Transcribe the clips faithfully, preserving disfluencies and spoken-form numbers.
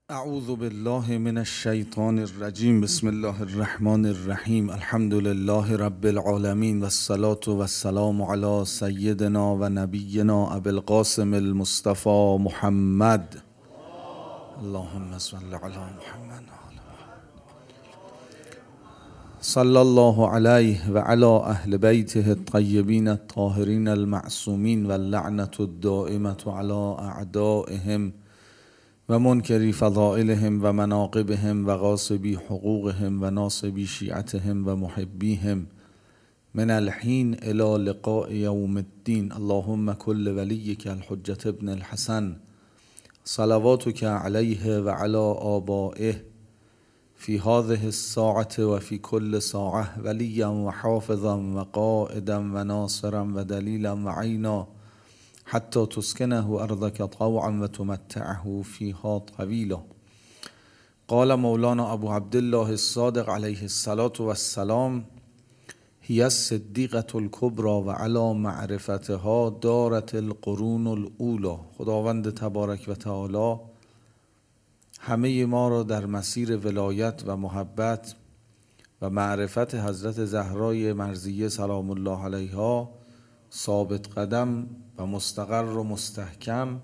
اعوذ بالله من الشیطان الرجیم. بسم الله الرحمن الرحیم. الحمد لله رب العالمین و الصلاة و السلام علی سیدنا و نبینا ابی القاسم المصطفى محمد. اللهم صل علی محمد. صلی الله علیه و علی اهل بیته الطیبین الطاهرین المعصومین و اللعنة الدائمة علی اعدائهم و منکری فضائلهم و مناقبهم و غاصبی حقوقهم و ناصبی شیعتهم و محبیهم من الحین الی لقاء یوم الدین. اللهم کل ولیک الحجة ابن الحسن صلواتک علیه و علی آبائه فی هذه الساعة و فی کل ساعة ولیا و حافظا و قائدا و ناصرا و دلیلا و عینا حتی تسکنه ارضک طوعا و تمتعه فیها طویلا. قال مولانا ابو عبدالله الصادق علیه الصلاة والسلام: هی الصدیقة الکبری و علی معرفتها دارت القرون الاولی. خداوند تبارک و تعالی همه ما را در مسیر ولایت و محبت و معرفت حضرت زهرای مرضیه سلام الله علیها ثابت قدم و مستقر و مستحکم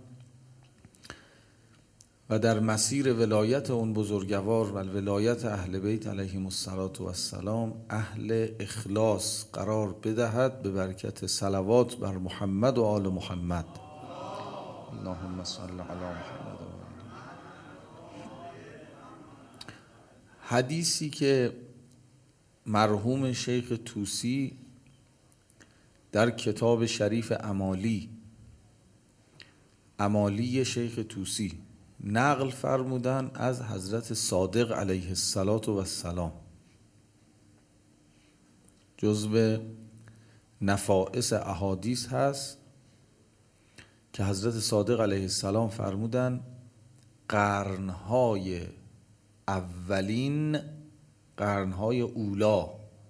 و در مسیر ولایت اون بزرگوار و ولایت اهل بیت علیهم الصلاة والسلام اهل اخلاص قرار بدهد به برکت صلوات بر محمد و آل محمد. اللهم صل علی محمد. حدیثی که مرحوم شیخ طوسی در کتاب شریف امالی امالی شیخ طوسی نقل فرمودن از حضرت صادق علیه الصلاة والسلام، جزو نفائس احادیث هست که حضرت صادق علیه السلام فرمودن قرنهای اولین، قرنهای اولا،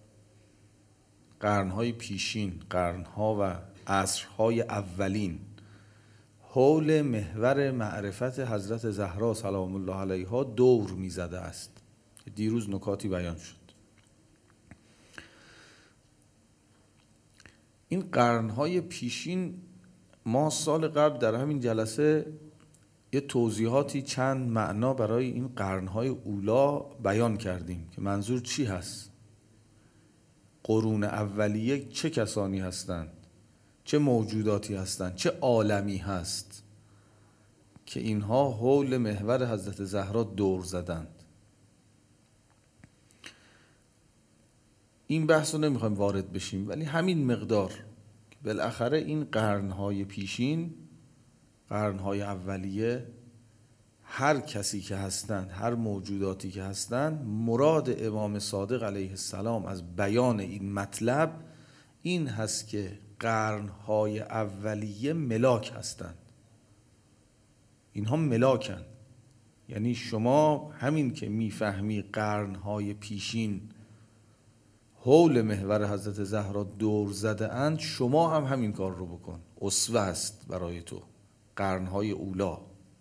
قرنهای پیشین، قرنها و عصرهای اولین حول محور معرفت حضرت زهرا سلام الله علیها دور می زده است. دیروز نکاتی بیان شد. این قرنهای پیشین ما سال قبل در همین جلسه یه توضیحاتی چند معنا برای این قرنهای اولا بیان کردیم که منظور چی هست. قرون اولیه چه کسانی هستند، چه موجوداتی هستند، چه عالمی هست که اینها حول محور حضرت زهرا دور زدند. این بحث رو نمیخوایم وارد بشیم، ولی همین مقدار که بالاخره این قرنهای پیشین، قرنهای اولیه، هر کسی که هستند، هر موجوداتی که هستند، مراد امام صادق علیه السلام از بیان این مطلب این هست که قرنهای اولیه ملاک هستند. اینها ملاکن. یعنی شما همین که میفهمی قرنهای پیشین حول محور حضرت زهرا دور زده اند، شما هم همین کار رو بکن. اسوه است برای تو قرنهای اولا،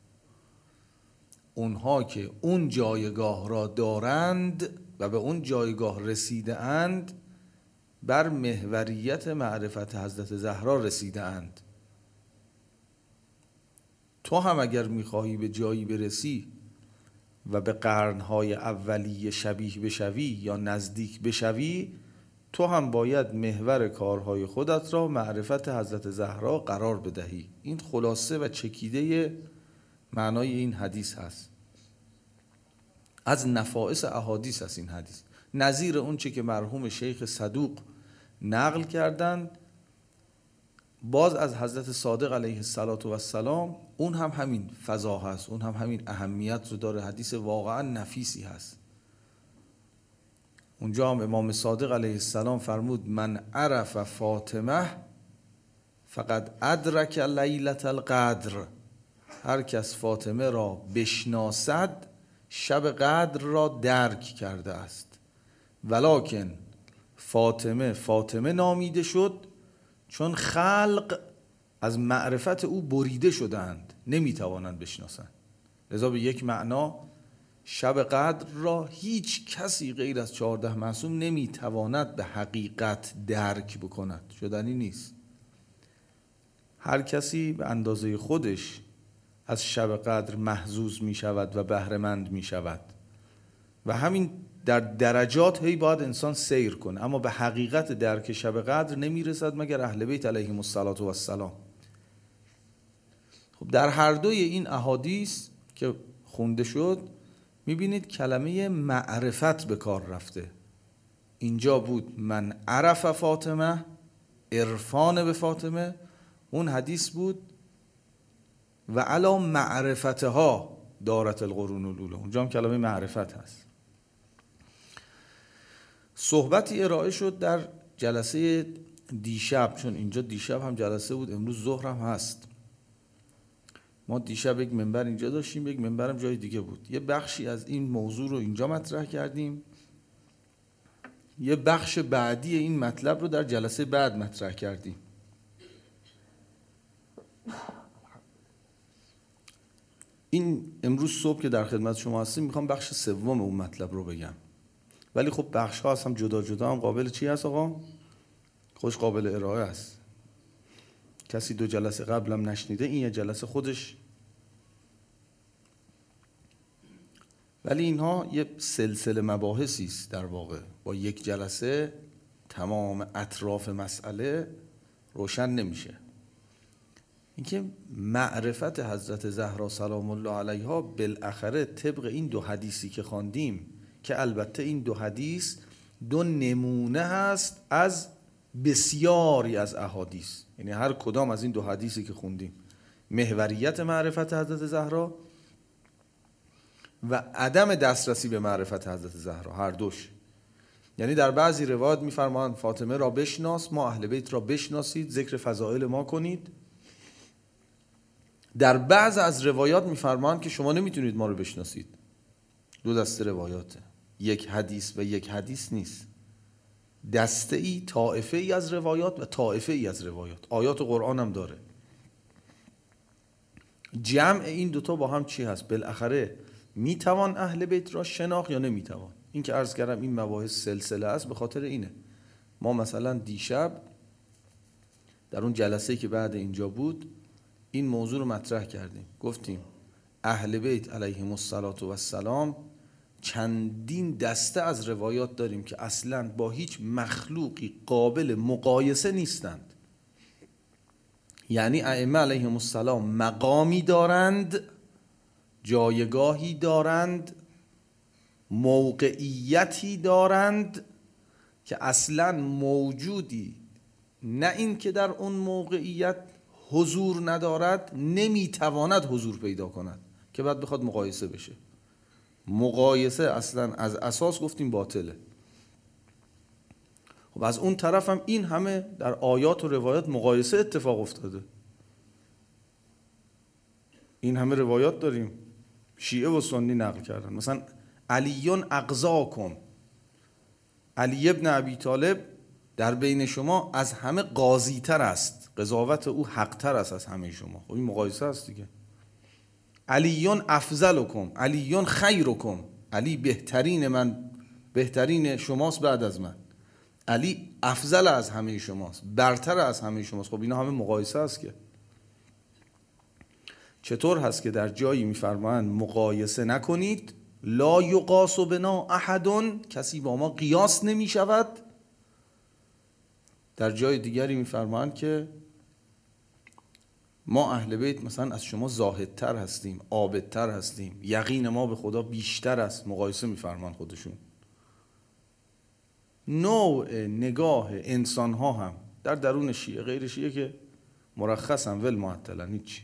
اونها که اون جایگاه را دارند و به اون جایگاه رسیده اند، بر محوریت معرفت حضرت زهرا رسیده اند. تو هم اگر میخواهی به جایی برسی و به قرنهای اولیه شبیه بشوی یا نزدیک بشوی، تو هم باید محور کارهای خودت را معرفت حضرت زهرا قرار بدهی. این خلاصه و چکیده معنای این حدیث هست. از نفائس احادیث هست این حدیث. نظیر اون چه که مرحوم شیخ صدوق نقل کردند باز از حضرت صادق علیه السلام، اون هم همین فضا هست، اون هم همین اهمیت رو داره. حدیث واقعا نفیسی هست. اونجا هم امام صادق علیه السلام فرمود: من عرف فاطمه فقد ادرک لیلة القدر. هر کس فاطمه را بشناسد شب قدر را درک کرده است. ولکن فاطمه فاطمه نامیده شد چون خلق از معرفت او بریده شدند، نمیتوانند بشناسند. لذا به یک معنا شب قدر را هیچ کسی غیر از چهارده معصوم نمیتواند به حقیقت درک بکند، شدنی نیست. هر کسی به اندازه خودش از شب قدر محظوظ می شود و بهره‌مند می شود و همین در درجات هی باید انسان سیر کنه، اما به حقیقت درک شب قدر نمی رسد مگر اهل بیت علیهم السلام. خب در هر دوی این احادیث که خونده شد میبینید کلمه معرفت به کار رفته. اینجا بود من عرف فاطمه، عرفان به فاطمه. اون حدیث بود و علا معرفتها دارت القرون الاولی. اونجا هم کلمه معرفت هست. صحبتی ارائه شد در جلسه دیشب، چون اینجا دیشب هم جلسه بود، امروز ظهر هم هست. ما دیشب یک منبر اینجا داشتیم، یک منبرم جای دیگه بود. یه بخشی از این موضوع رو اینجا مطرح کردیم، یه بخش بعدی این مطلب رو در جلسه بعد مطرح کردیم. این امروز صبح که در خدمت شما هستیم میخوام بخش سوم اون مطلب رو بگم، ولی خب بخش ها هم جدا جدا هم قابل چی هست آقا؟ خوش قابل ارائه است. کسی دو جلسه قبلم نشنیده، این یه جلسه خودش. ولی اینها یه سلسله مباحثی است در واقع، با یک جلسه تمام اطراف مسئله روشن نمیشه. اینکه معرفت حضرت زهرا سلام الله علیها بالاخره طبق این دو حدیثی که خواندیم، که البته این دو حدیث دو نمونه هست از بسیاری از احادیث، یعنی هر کدام از این دو حدیثی که خوندیم محوریت معرفت حضرت زهرا و عدم دسترسی به معرفت حضرت زهرا، هر دوش. یعنی در بعضی روایات میفرمایند فاطمه را بشناس، ما اهل بیت را بشناسید، ذکر فضائل ما کنید. در بعض از روایات میفرمایند که شما نمیتونید ما رو بشناسید. دو دسته روایاته، یک حدیث و یک حدیث نیست، دسته ای، طائفه ای از روایات و طائفه ای از روایات. آیات قرآن هم داره. جمع این دوتا با هم چی هست؟ بالاخره میتوان اهل بیت را شناخت یا نمیتوان؟ این که عرض کردم این مباحث سلسله است، به خاطر اینه. ما مثلا دیشب در اون جلسه‌ای که بعد اینجا بود این موضوع رو مطرح کردیم، گفتیم اهل بیت علیهم السلام چندین دسته از روایات داریم که اصلاً با هیچ مخلوقی قابل مقایسه نیستند. یعنی ائمه علیهم السلام مقامی دارند، جایگاهی دارند، موقعیتی دارند که اصلاً موجودی نه این که در اون موقعیت حضور ندارد نمیتواند حضور پیدا کند که بعد بخواد مقایسه بشه. مقایسه اصلا از اساس گفتیم باطله. خب از اون طرف هم این همه در آیات و روایات مقایسه اتفاق افتاده. این همه روایات داریم شیعه و سنی نقل کردن. مثلا علیون اقضاکم، علی ابن ابی طالب در بین شما از همه قاضی تر است، قضاوت او حق تر است از همه شما. خب این مقایسه است دیگه. علیون افضلکم، علیون خیرکم، علی بهترین من، بهترین شماست بعد از من، علی افضل از همه شماست، برتر از همه شماست. خب اینا همه مقایسه است که. چطور هست که در جایی میفرمایند مقایسه نکنید، لا یقاس بنا احد، کسی با ما قیاس نمی شود. در جای دیگری میفرمایند که ما اهل بیت مثلا از شما زاهدتر هستیم، عابدتر هستیم، یقین ما به خدا بیشتر است. مقایسه میفرمان خودشون. نوع نگاه انسان ها هم در درون شیعه، غیر شیعه که مرخصن ول معطلن هیچ،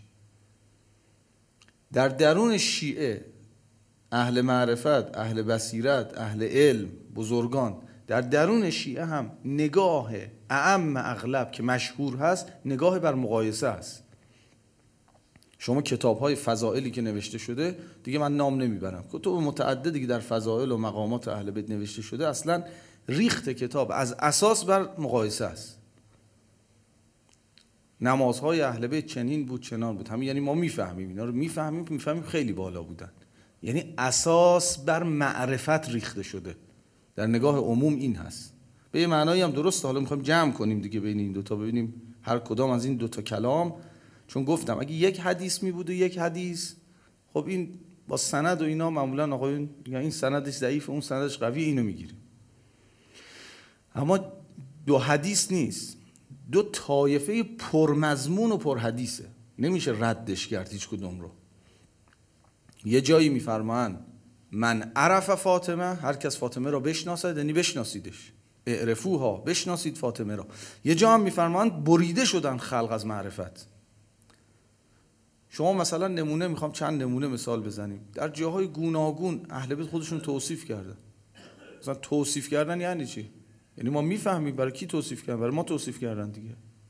در درون شیعه اهل معرفت، اهل بصیرت، اهل علم، بزرگان، در درون شیعه هم نگاه اعم اغلب که مشهور هست نگاه بر مقایسه است. شما کتاب‌های فضائلی که نوشته شده، دیگه من نام نمیبرم، کتب متعددی که در فضائل و مقامات اهل بیت نوشته شده، اصلا ریخت کتاب از اساس بر مقایسه است. نمازهای اهل بیت چنین بود چنان بود. همین یعنی ما میفهمیم اینا رو، میفهمیم میفهمیم خیلی بالا بودن. یعنی اساس بر معرفت ریخته شده. در نگاه عموم این هست. به یه معنایی هم درسته. حالا میخوایم جمع کنیم دیگه بین این دوتا، ببینیم هر کدام از این دوتا کلام. چون گفتم اگه یک حدیث می بود و یک حدیث، خب این با سند و اینا معمولا آقایون میگن این سندش ضعیف اون سندش قوی، اینو میگیریم. اما دو حدیث نیست، دو طایفه پرمضمون و پرحدیثه، نمیشه ردش کرد هیچ کدوم رو. یه جایی میفرمان من عرف فاطمه، هر کس فاطمه را بشناسد، یعنی بشناسیدش، اعرفوها، بشناسید فاطمه را. یه جا هم میفرمان بریده شدن خلق از معرفت. شما مثلا نمونه، میخوام چند نمونه مثال بزنیم. در جاهای گوناگون اهل بیت خودشون توصیف کردن. مثلا توصیف کردن یعنی چی؟ یعنی ما میفهمیم برای کی توصیف کردن، برای ما توصیف کردن دیگه.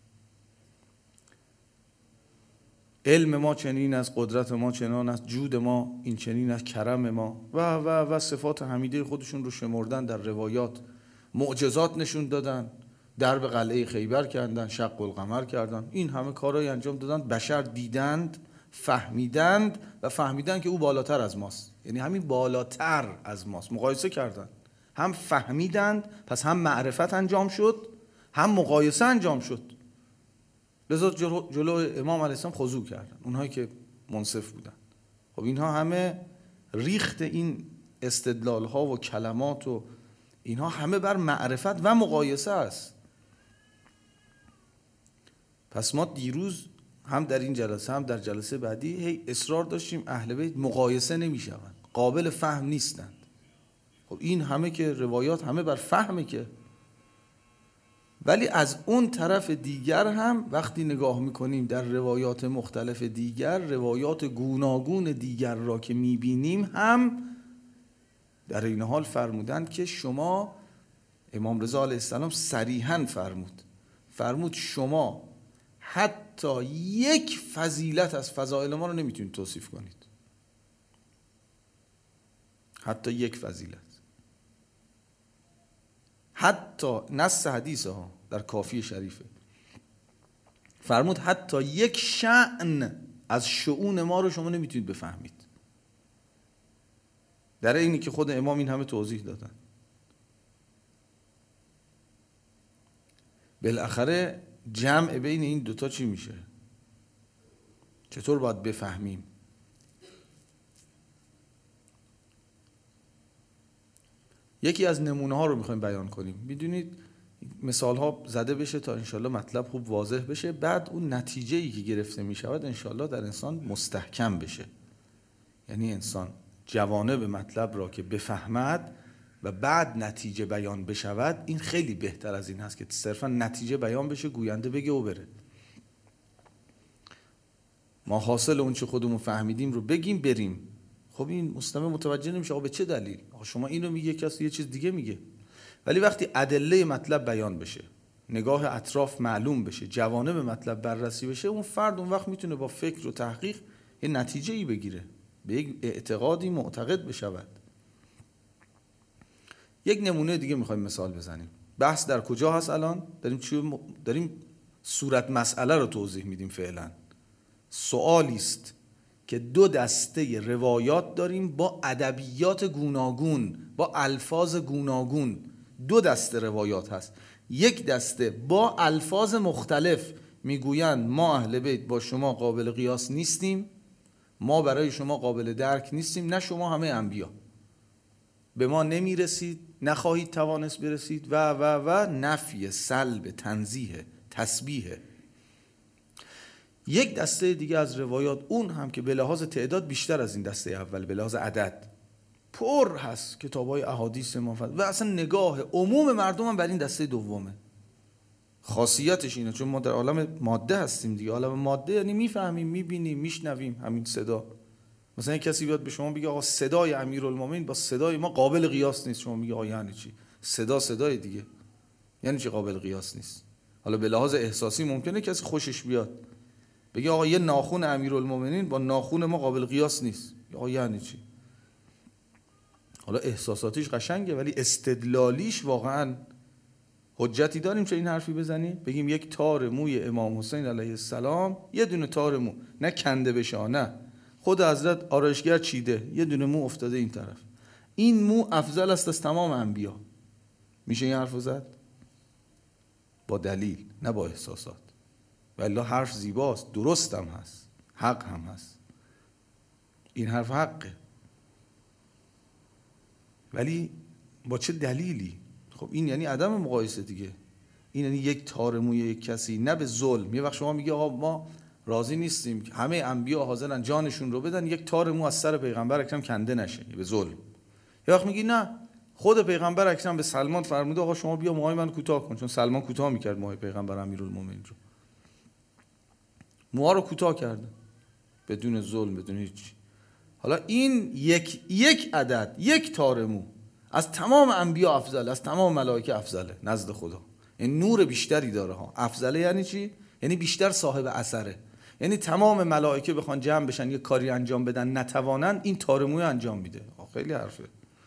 علم ما چنین است، قدرت ما چنان است، جود ما این چنین است، کرم ما و و و صفات حمیده خودشون رو شمردن در روایات. معجزات نشون دادن، درب قلعه خیبر کردن، شق القمر کردن، این همه کارهای انجام دادن. بشر دیدند، فهمیدند و فهمیدند که او بالاتر از ماست. یعنی همین بالاتر از ماست مقایسه کردن، هم فهمیدند، پس هم معرفت انجام شد، هم مقایسه انجام شد. لذا جلو, جلو امام علیه السلام خضوع کردن اونهایی که منصف بودن. خب اینها همه ریخت این استدلال ها و کلمات و اینها همه بر معرفت و مقایسه است. پس ما دیروز هم در این جلسه هم در جلسه بعدی هی اصرار داشتیم اهل بیت مقایسه نمیشوند، قابل فهم نیستند. خب این همه که روایات همه بر فهمه که، ولی از اون طرف دیگر هم وقتی نگاه میکنیم در روایات مختلف دیگر، روایات گوناگون دیگر را که میبینیم، هم در این حال فرمودند که شما، امام رضا علیه السلام صریحاً فرمود فرمود شما حتی یک فضیلت از فضائل ما رو نمیتونید توصیف کنید، حتی یک فضیلت. حتی نص حدیث ها در کافی شریفه فرمود حتی یک شأن از شؤون ما رو شما نمیتونید بفهمید، در اینی که خود امام این همه توضیح دادن. بالاخره جمع بین این دوتا چی میشه؟ چطور باید بفهمیم؟ یکی از نمونه ها رو میخوایم بیان کنیم. میدونید مثال ها زده بشه تا انشالله مطلب خوب واضح بشه، بعد اون نتیجه ای که گرفته میشود انشالله در انسان مستحکم بشه. یعنی انسان جوانب مطلب را که بفهمد و بعد نتیجه بیان بشود، این خیلی بهتر از این هست که صرفا نتیجه بیان بشه، گوینده بگه و بره. ما حاصل اون چه خودمون فهمیدیم رو بگیم بریم. خب این مستمع متوجه نمیشه آقا به چه دلیل؟ آقا شما اینو میگه، کسی یه چیز دیگه میگه. ولی وقتی ادله مطلب بیان بشه، نگاه اطراف معلوم بشه، جوانب مطلب بررسی بشه، اون فرد اون وقت میتونه با فکر و تحقیق یه نتیجه‌ای بگیره، به یک اعتقادی معتقد بشود. یک نمونه دیگه میخوایم مثال بزنیم. بحث در کجا هست الان؟ داریم چی م... داریم صورت مسئله رو توضیح میدیم. فعلا سوالی است که دو دسته روایات داریم با ادبیات گوناگون، با الفاظ گوناگون. دو دسته روایات هست. یک دسته با الفاظ مختلف میگویند ما اهل بیت با شما قابل قیاس نیستیم، ما برای شما قابل درک نیستیم، نه شما همه انبیا، به ما نمیرسید، نخواهید توانست برسید و و و نفی، سلب، تنزیه، تسبیه. یک دسته دیگه از روایات، اون هم که به لحاظ تعداد بیشتر از این دسته اول، به لحاظ عدد پر هست، کتابای احادیث ما و اصلا نگاه عموم مردم هم بر این دسته دومه. خاصیتش اینه چون ما در عالم ماده هستیم دیگه. عالم ماده یعنی میفهمیم، میبینیم، میشنویم همین صدا. مثلا کسی بیاد به شما بگه آقا صدای امیرالمومنین با صدای ما قابل قیاس نیست، شما میگه آقا یعنی چی؟ صدا صدای دیگه، یعنی چی قابل قیاس نیست؟ حالا به لحاظ احساسی ممکنه کسی خوشش بیاد بگه آقا یه ناخن امیرالمومنین با ناخن ما قابل قیاس نیست، آقا یعنی چی؟ حالا احساساتیش قشنگه ولی استدلالیش واقعا حجتی داریم چه این حرفی بزنیم بگیم یک تار موی امام حسین علیه السلام، یه دونه تار مو، نه کنده بشه، نه خود حضرت آرایشگر چیده، یه دونه مو افتاده این طرف، این مو افضل است از تمام انبیا، میشه این حرفو زد؟ با دلیل، نه با احساسات. والله حرف زیباست، درست هم هست، حق هم هست، این حرف حقه، ولی با چه دلیلی؟ خب این یعنی عدم مقایسه دیگه. این یعنی یک تار موی یک کسی، نه به ظلم. یه وقت شما میگه آقا ما راضی نیستیم همه انبیا حاضرن جانشون رو بدن یک تار مو از سر پیغمبر اکرم کنده نشه به ظلم. یه وقت میگی نه، خود پیغمبر اکرم به سلمان فرموده آقا شما بیا موهای من کوتاه کن، چون سلمان کوتاه میکرد موهای پیغمبر امیرالمومنین رو، موها رو کوتاه کرده بدون ظلم، بدون هیچ. حالا این یک یک عدد، یک تار مو از تمام انبیا افضل، از تمام ملائکه افضله نزد خدا. این نور بیشتری داره ها. افضله یعنی چی؟ یعنی بیشتر صاحب اثره. یعنی تمام ملائکه بخوان جمع بشن یه کاری انجام بدن نتوانن، این تار موی انجام میده. خیلی حرفه.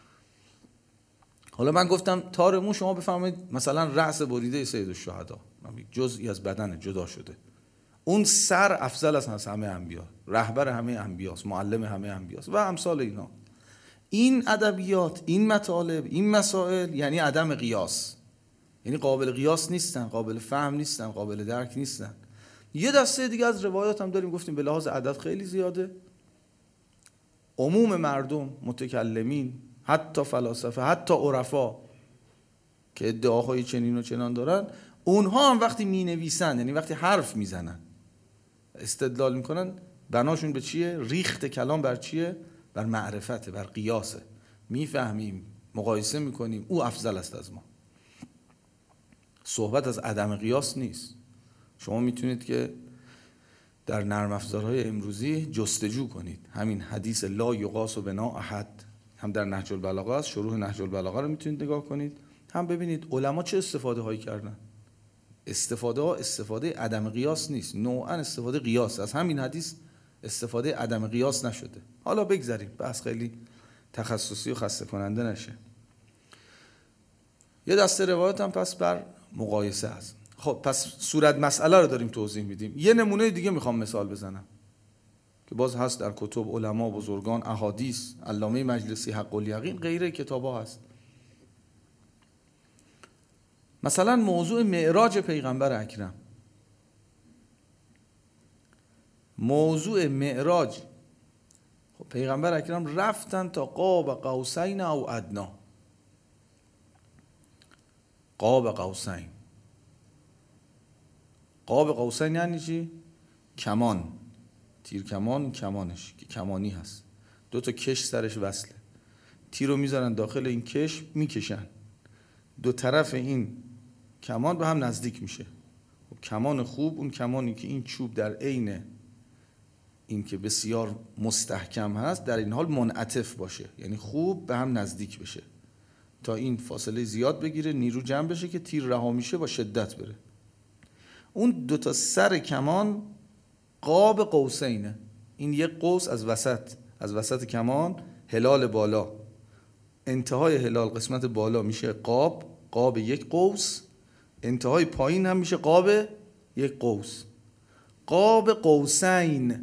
حالا من گفتم تار مو، شما بفهمید مثلا رأس بریده سید الشهدا جزئی از بدن جدا شده، اون سر افضل از همه انبیا، رهبر همه انبیاست، معلم همه انبیاست و امثال اینا. این ادبیات، این مطالب، این مسائل یعنی عدم قیاس، یعنی قابل قیاس نیستن، قابل فهم نیستن، قابل درک نیستن. یه دسته دیگه از روایات هم داریم، گفتیم به لحاظ عدد خیلی زیاده. عموم مردم، متکلمین، حتی فلاسفه، حتی عرفا که ادعاهای چنین و چنان دارن، اونها هم وقتی می نویسن، یعنی وقتی حرف میزنن استدلال میکنن، بناشون به چیه؟ ریخت کلام بر چیه؟ بر معرفته، بر قیاسه. میفهمیم، مقایسه میکنیم، او افضل است از ما. صحبت از عدم قیاس نیست. شما میتونید که در نرم افزارهای امروزی جستجو کنید همین حدیث لا یقاس بنا احد، هم در نهج البلاغه است، شروح نهج البلاغه رو میتونید نگاه کنید، هم ببینید علما چه استفاده هایی کردن. استفاده ها استفاده عدم قیاس نیست، نوعا استفاده قیاس. از همین حدیث استفاده عدم قیاس نشده. حالا بگذاریم، بحث خیلی تخصصی و خسته کننده نشه. یه دسته روایت هم پس بر مقایسه است. خب پس صورت مسئله رو داریم توضیح میدیم. یه نمونه دیگه میخوام مثال بزنم که باز هست در کتب علما بزرگان، احادیث، علامه مجلسی حق الیقین، غیره کتابا هست. مثلا موضوع معراج پیغمبر اکرم، موضوع معراج، خب پیغمبر اکرم رفتن تا قاب قوسین او ادنا. قاب قوسین، قاب قوسین یعنی چی؟ کمان، تیر کمان، کمانش که کمانی هست، دو تا کش سرش وصله، تیر رو میذارن داخل این کش، میکشن، دو طرف این کمان به هم نزدیک میشه. کمان خوب اون کمانی که این چوب در عین این که بسیار مستحکم هست در این حال منعطف باشه، یعنی خوب به هم نزدیک بشه تا این فاصله زیاد بگیره، نیرو جمع بشه که تیر رها میشه با شدت بره. اون دو تا سر کمان قاب قوسینه، این یک قوس از وسط، از وسط کمان هلال بالا، انتهای هلال قسمت بالا میشه قاب، قاب یک قوس، انتهای پایین هم میشه قاب یک قوس. قاب قوسین،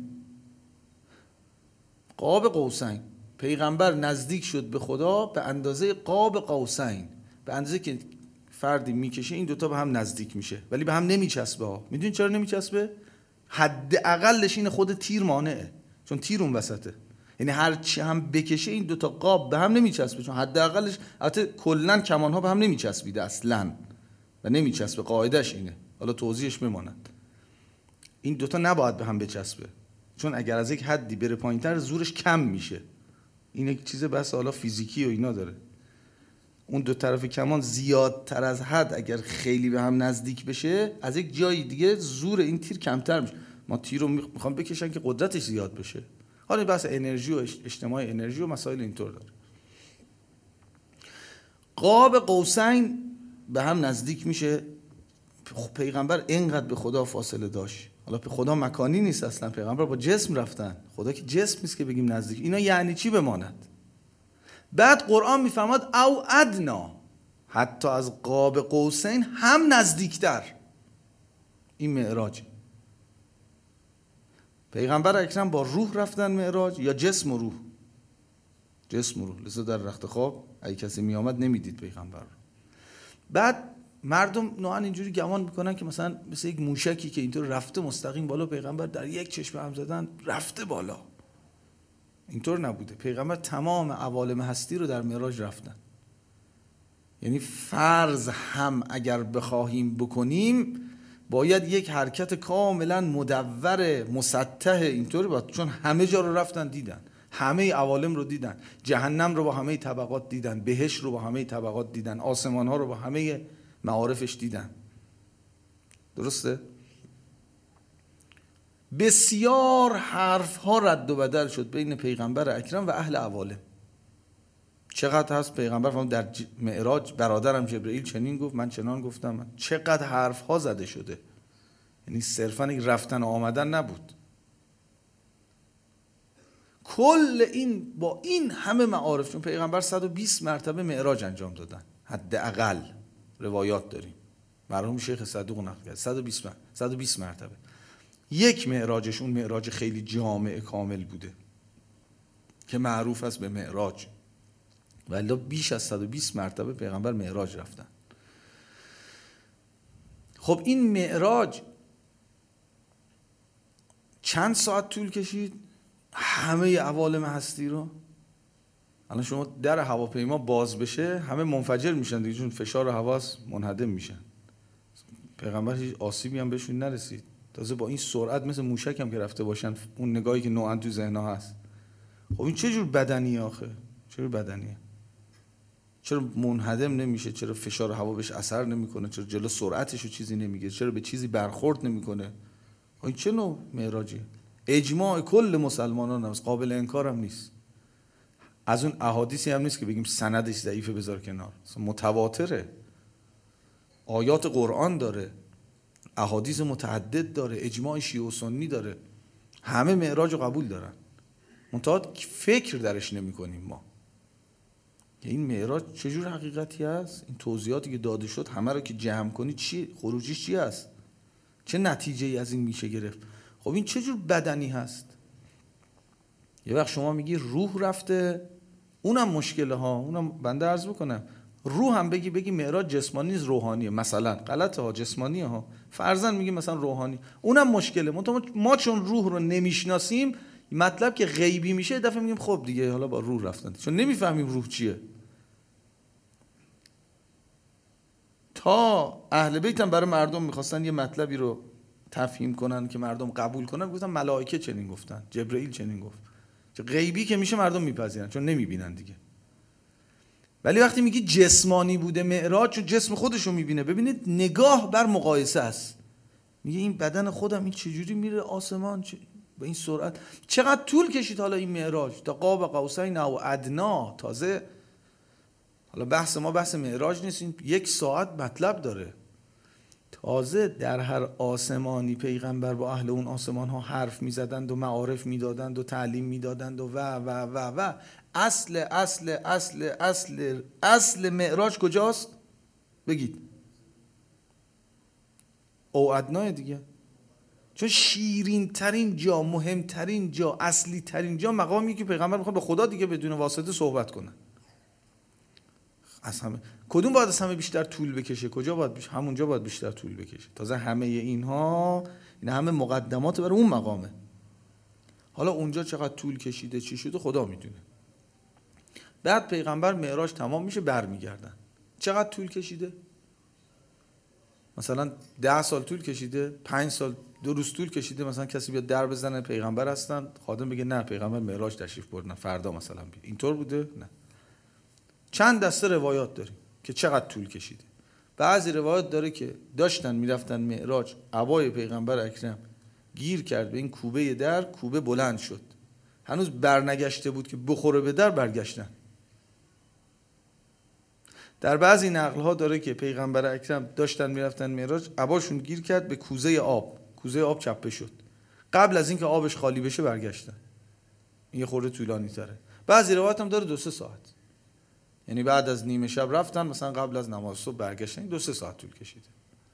قاب قوسین، پیغمبر نزدیک شد به خدا به اندازه قاب قوسین، به اندازه که فردی میکشه این دوتا به هم نزدیک میشه، ولی به هم نمیچسبه ها. میدونی چرا نمیچسبه؟ حد اقلش این خود تیر مانعه، چون تیر اون وسطه، یعنی هر چی هم بکشه این دوتا قاب به هم نمیچسبه، چون حد اقلش، البته کلا کمان ها به هم نمیچسبیده اصلا و نمیچسبه، قاعدش اینه، حالا توضیحش میماند. این دوتا نباید به هم بچسبه، چون اگر از یک حدی بره پایینتر زورش کم میشه. این یک چیز بس حالا فیزیکی و اینا داره. اون دو طرف کمان زیادتر از حد اگر خیلی به هم نزدیک بشه، از یک جای دیگه زور این تیر کمتر میشه. ما تیر رو میخوام بکشن که قدرتش زیاد بشه. حالا بحث انرژی و اجتماع انرژی و مسائل اینطور داره. قاب قوسین به هم نزدیک میشه. پیغمبر اینقدر به خدا فاصله داشت. حالا به خدا مکانی نیست اصلا، پیغمبر با جسم رفتن، خدا که جسم نیست که بگیم نزدیک. اینا یعنی چی بماند؟ بعد قرآن میفرماد او ادنا، حتی از قاب قوسین هم نزدیکتر. این معراج. پیغمبر اکرم با روح رفتن معراج یا جسم و روح؟ جسم و روح. لذا در رخت خواب اگه کسی می آمد نمیدید پیغمبر رو. بعد مردم نوعا اینجوری گمان میکنن که مثلا مثل یک موشکی که اینطور رفته مستقیم بالا، پیغمبر در یک چشم هم زدن رفته بالا. اینطور نبوده. پیغمبر تمام عوالم هستی رو در معراج رفتن. یعنی فرض هم اگر بخواهیم بکنیم باید یک حرکت کاملا مدور مسطح اینطوری باید، چون همه جا رو رفتن دیدن، همه عوالم رو دیدن، جهنم رو با همه طبقات دیدن، بهشت رو با همه طبقات دیدن، آسمان ها رو با همه معارفش دیدن. درسته؟ بسیار حرف ها رد و بدل شد بین پیغمبر اکرم و اهل عوالم. چقدر هست پیغمبر فرمود در معراج برادرم جبرئیل چنین گفت، من چنان گفتم. من. چقدر حرف ها زده شده. یعنی صرفا یک رفتن و آمدن نبود. کل این با این همه معارف، چون پیغمبر صد و بیست مرتبه معراج انجام دادن حداقل روایات داریم، مرحوم شیخ صدوق نقل کرد صد و بیست مرتبه. صد و بیست مرتبه. یک معراجش اون معراج خیلی جامع کامل بوده که معروف است به معراج، ولی بیش از صد و بیست مرتبه پیغمبر معراج رفتن. خب این معراج چند ساعت طول کشید؟ همه عوالم هستی رو. الان شما در هواپیما باز بشه همه منفجر میشن دیگه، چون فشار هواست منهدم میشن. پیغمبر هیچ آسیبی هم بهشون نرسید. تازه با این سرعت مثل موشک هم که رفته باشن، اون نگاهی که نوعا تو ذهن‌ها هست. خب این چه جور بدنیه آخه؟ چه جور بدنیه؟ چرا منهدم نمیشه؟ چرا فشار هوا بهش اثر نمیکنه؟ چرا جلو سرعتشو چیزی نمیگیره؟ چرا به چیزی برخورد نمیکنه؟ این چه نوع معراجی؟ اجماع کل مسلمانان است، قابل انکار هم نیست. از اون احادیثی هم نیست که بگیم سندش ضعیفه بذار کنار، متواتره، آیات قرآن داره، احادیث متعدد داره، اجماع شیعه و سنی داره، همه معراج رو قبول دارن، منتها فکر درش نمی کنیم ما. این معراج چجور حقیقتی هست؟ این توضیحاتی که داده شد همه رو که جمع کنی چی خروجیش چی هست؟ چه نتیجه ای از این میشه گرفت؟ خب این چجور بدنی هست؟ یه وقت شما میگی روح رفته، اونم مشکله ها، اونم بنده عرض بکنم. روح هم بگی بگی معراج جسمانی نیست روحانیه، مثلا غلطه ها، جسمانیه ها، فرضاً میگی مثلا روحانی، اونم مشکله. ما چون روح رو نمیشناسیم، مطلب که غیبی میشه دفعه میگیم خب دیگه حالا با روح رفتن، چون نمیفهمیم روح چیه. تا اهل بیت هم برای مردم میخواستن یه مطلبی رو تفهیم کنن که مردم قبول کنن، گفتن ملائکه چنین گفتن، جبرئیل چنین گفت. چه غیبی که میشه مردم میپذیرن چون نمیبینن دیگه. ولی وقتی میگی جسمانی بوده معراج، چون جسم خودشو میبینه. ببینید نگاه بر مقایسه است. میگه این بدن خودم این چجوری میره آسمان چه... به این سرعت. چقدر طول کشید حالا این معراج؟ تا قاب قوسین او ادنا. تازه حالا بحث ما بحث معراج نیست، این یک ساعت مطلب داره. تازه در هر آسمانی پیغمبر با اهل اون آسمان ها حرف میزدند و معارف میدادند و تعلیم میدادند و و و و و اصل اصل اصل اصل اصل معراج کجاست؟ بگید. او ادنای دیگه. چون شیرین ترین جا، مهمترین جا، اصلی ترین جا مقامی که پیغمبر میخواد با خدا دیگه بدون واسطه صحبت کنه. از همه کدوم باید از همه بیشتر طول بکشه؟ کجا باید بیشتر؟ همونجا باید بیشتر طول بکشه. تازه همه اینها این همه مقدمات برای اون مقامه. حالا اونجا چقدر طول کشیده چی شده خدا میدونه. بعد پیغمبر معراج تمام میشه برمیگردن. چقدر طول کشیده؟ مثلا ده سال طول کشیده، پنج سال، دو روز طول کشیده. مثلا کسی بیاد در بزنه پیغمبر هستن، خادم بگه نه پیغمبر معراج تشریف بردن فردا مثلا بید. اینطور بوده؟ نه. چند دسته روایات داریم که چقدر طول کشیده. بعضی روایات داره که داشتن میرفتن معراج، عبای پیغمبر اکرم گیر کرد به این کوبه در، کوبه بلند شد، هنوز برنگشته بود که بخوره به در، برگشتن. در بعضی نقل ها داره که پیغمبر اکرم داشتن میرفتن معراج، عباشون گیر کرد به کوزه آب، کوزه آب چپه شد، قبل از اینکه آبش خالی بشه برگشتن. این یه خورده طولانی تره. بعضی روایات هم داره دو سه ساعت. یعنی بعد از نیمه شب رفتن، مثلا قبل از نماز صبح برگشتن، دو سه ساعت طول کشیده.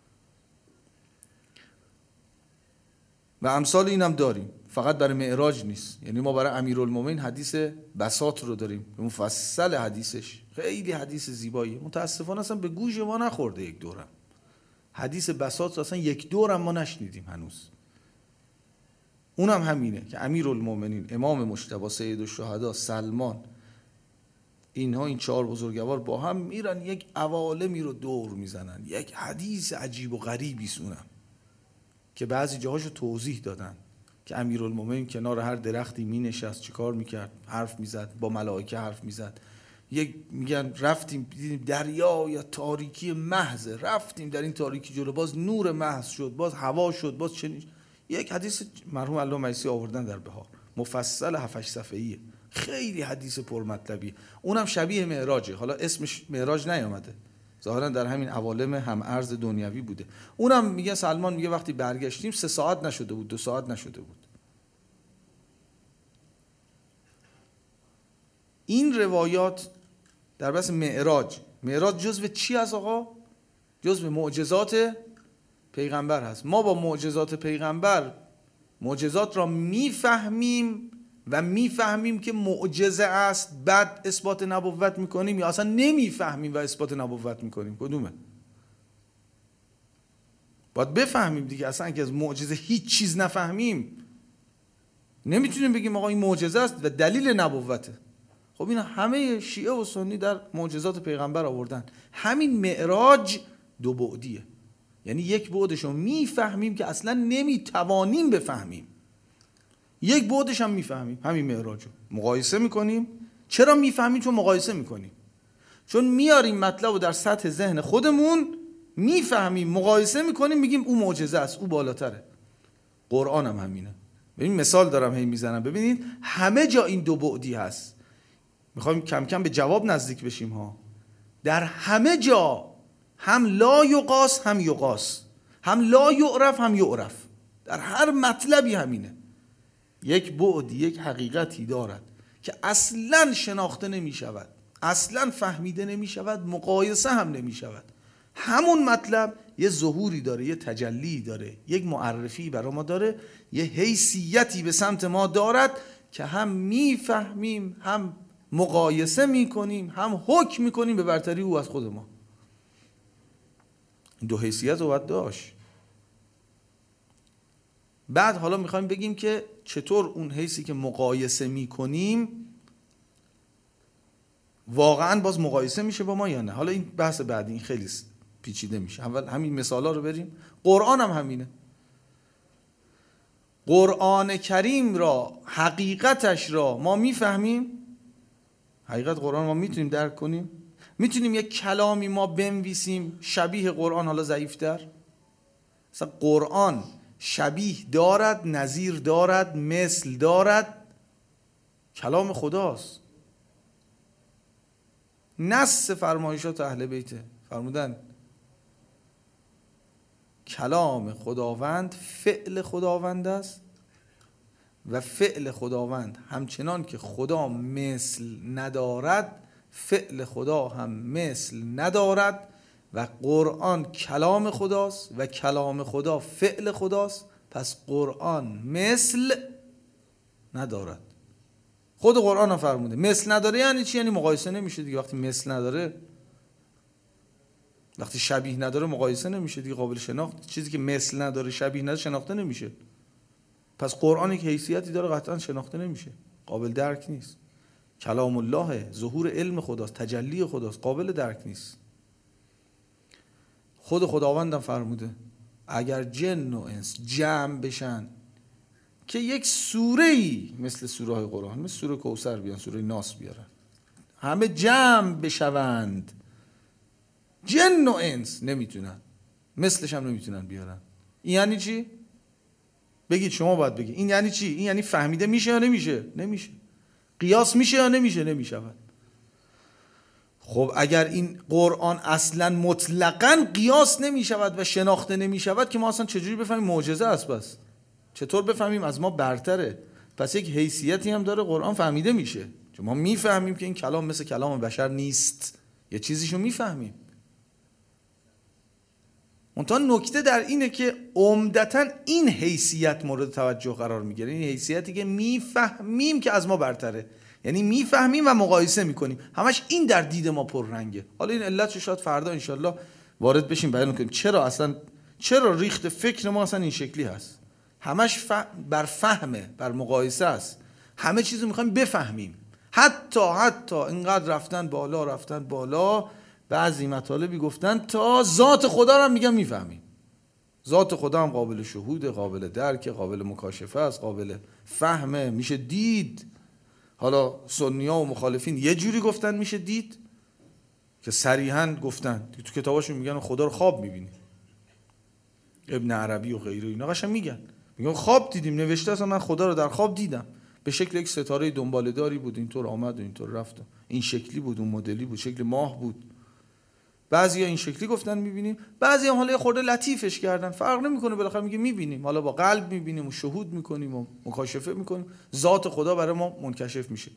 و امثال اینم داریم، فقط برای معراج نیست. یعنی ما برای امیرالمومنین حدیث بساط رو داریم، مفصل حدیثش خیلی حدیث زیباییه. متاسفانه اصلا به گوش ما نخورده یک دورم. حدیث بساط اصلا یک دورم ما نشنیدیم هنوز. اونم همینه که امیرالمومنین امام مجتبی سید الشهدا سلمان، اینها این چهار بزرگوار با هم میرن یک عوالمی رو دور میزنن. یک حدیث عجیب و غریبی اونم که بعضی جاهاشو توضیح دادن که امیرالمومنین کنار هر درختی می نشست، چی کار میکرد؟ حرف میزد، با ملائکه حرف میزد. یک میگن رفتیم دیدیم دریا یا تاریکی محض، رفتیم در این تاریکی جلو باز نور محض شد، باز هوا شد، باز چنین. یک حدیث مرحوم علامه مجلسی آوردن در بهار، مفصل هفت هشت صفحه‌ایه، خیلی حدیث پرمطلبی. اونم شبیه معراجه، حالا اسمش معراج نیامده، ظاهرا در همین عوالم هم ارز دنیوی بوده. اونم میگه سلمان میگه وقتی برگشتیم سه ساعت نشده بود، دو ساعت نشده بود. این روایات در بحث معراج، معراج جزو چی از آقا؟ جزو معجزات پیغمبر هست. ما با معجزات پیغمبر معجزات را میفهمیم و میفهمیم که معجزه است، بعد اثبات نبوت میکنیم، یا اصلا نمیفهمیم و اثبات نبوت میکنیم؟ کدومه؟ باید بفهمیم دیگه. اصلا اگه از معجزه هیچ چیز نفهمیم نمیتونیم بگیم آقا این معجزه است و دلیل نبوته. خب اینا همه شیعه و سنی در معجزات پیغمبر آوردن. همین معراج دو بعدیه، یعنی یک بعدش رو میفهمیم که اصلا نمیتوانیم بفهمیم، یک بعدش هم میفهمیم. همین معراج رو مقایسه میکنیم. چرا میفهمیم؟ چون مقایسه میکنیم، چون میاریم مطلب رو در سطح ذهن خودمون میفهمیم، مقایسه میکنیم، میگیم او معجزه است، او بالاتره. قرآن هم همینه. ببین مثال دارم هی میزنم، ببینید همه جا این دو بعدی هست. میخوایم کم کم به جواب نزدیک بشیم ها. در همه جا هم لا یقاس هم یقاس، هم لا یعرف هم یعرف، در هر مطلبی همینه. یک بعد، یک حقیقتی دارد که اصلا شناخته نمی شود، اصلا فهمیده نمی شود، مقایسه هم نمی شود. همون مطلب یه ظهوری داره، یه تجلی داره، یک معرفی برای ما داره، یه حیثیتی به سمت ما دارد که هم میفهمیم، هم مقایسه میکنیم، هم حکم میکنیم به برتری او از خود ما. این دو حیثیت رو باید داشت. بعد حالا میخوایم بگیم که چطور اون حیثی که مقایسه میکنیم واقعا باز مقایسه میشه با ما یا نه. حالا این بحث بعدی، این خیلی پیچیده میشه. اول همین مثالا رو بریم. قرآن هم همینه. قرآن کریم را، حقیقتش را ما میفهمیم. حقیقت قرآن ما میتونیم درک کنیم؟ میتونیم یک کلامی ما بنویسیم شبیه قرآن، حالا ضعیف‌تر؟ مثلا قرآن شبیه دارد، نظیر دارد، مثل دارد، کلام خداست. نص فرمایشات اهل بیته فرمودن کلام خداوند فعل خداوند است و فعل خداوند همچنان که خدا مثل ندارد، فعل خدا هم مثل ندارد. و قرآن کلام خداست و کلام خدا فعل خداست، پس قرآن مثل ندارد. خود قرآن هم فرموده مثل نداره. یعنی چی؟ یعنی مقایسه نمیشه دیگه. وقتی مثل نداره، وقتی شبیه نداره، مقایسه نمیشه دیگه، قابل شناخت. چیزی که مثل نداره، شبیه نداره، شناخته نمیشه. پس قرآن یک حیثیتی داره، قطعا شناخته نمیشه، قابل درک نیست. کلام الله، ظهور علم خداست، تجلی خداست، قابل درک نیست. خود خداوندم فرموده اگر جن و انس جمع بشن که یک سوره‌ای مثل سوره های قرآن، مثل سوره کوثر بیان، سوره ناس بیارن، همه جمع بشوند، جن و انس نمیتونن، مثلش هم نمیتونن بیارن. این یعنی چی؟ بگید، شما باید بگید این یعنی چی؟ این یعنی فهمیده میشه یا نمیشه؟ نمیشه. قیاس میشه یا نمیشه؟ نمیشود. خب اگر این قرآن اصلا مطلقاً قیاس نمیشود و شناخته نمیشود که ما اصلا چجوری بفهمیم معجزه است؟ پس چطور بفهمیم از ما برتره؟ پس یک حیثیتی هم داره، قرآن فهمیده میشه، که ما میفهمیم که این کلام مثل کلام بشر نیست، یه چیزیشو میفهمیم. منتها نکته در اینه که عمدتاً این حیثیت مورد توجه قرار میگیره، این حیثیتی که میفهمیم که از ما برتره، یعنی میفهمیم و مقایسه میکنیم. همش این در دید ما پررنگه. حالا این علتش شاید فردا انشالله وارد بشیم بیان کنیم چرا اصلا چرا ریخت فکر ما اصلا این شکلی هست. همش ف... بر فهمه، بر مقایسه است. همه چیزو میخوایم بفهمیم. حتی حتی اینقدر رفتن بالا رفتن بالا بعضی مطالبی گفتن تا ذات خدا رو هم میگن میفهمیم. ذات خدا هم قابل شهوده، قابل درک، قابل مکاشفه است، قابل فهمه، میشه دید. حالا سنی‌ها و مخالفین یه جوری گفتن میشه دید که صریحاً گفتن تو کتاباشون میگن خدا رو خواب میبینی. ابن عربی و غیره اینا قشنگ میگن میگن خواب دیدیم، نوشته اصلا من خدا رو در خواب دیدم به شکل یک ستاره دنباله‌داری بود، اینطور آمد و اینطور رفت، این شکلی بود، اون مدلی بود، شکل ماه بود. بعضیا این شکلی گفتن میبینیم، بعضیا حالا خورده لطیفش کردن، فرق نمیکنه، بالاخره میگه میبینیم، حالا با قلب میبینیم و شهود میکنیم و مکاشفه میکنیم، ذات خدا برای ما منکشف میشه.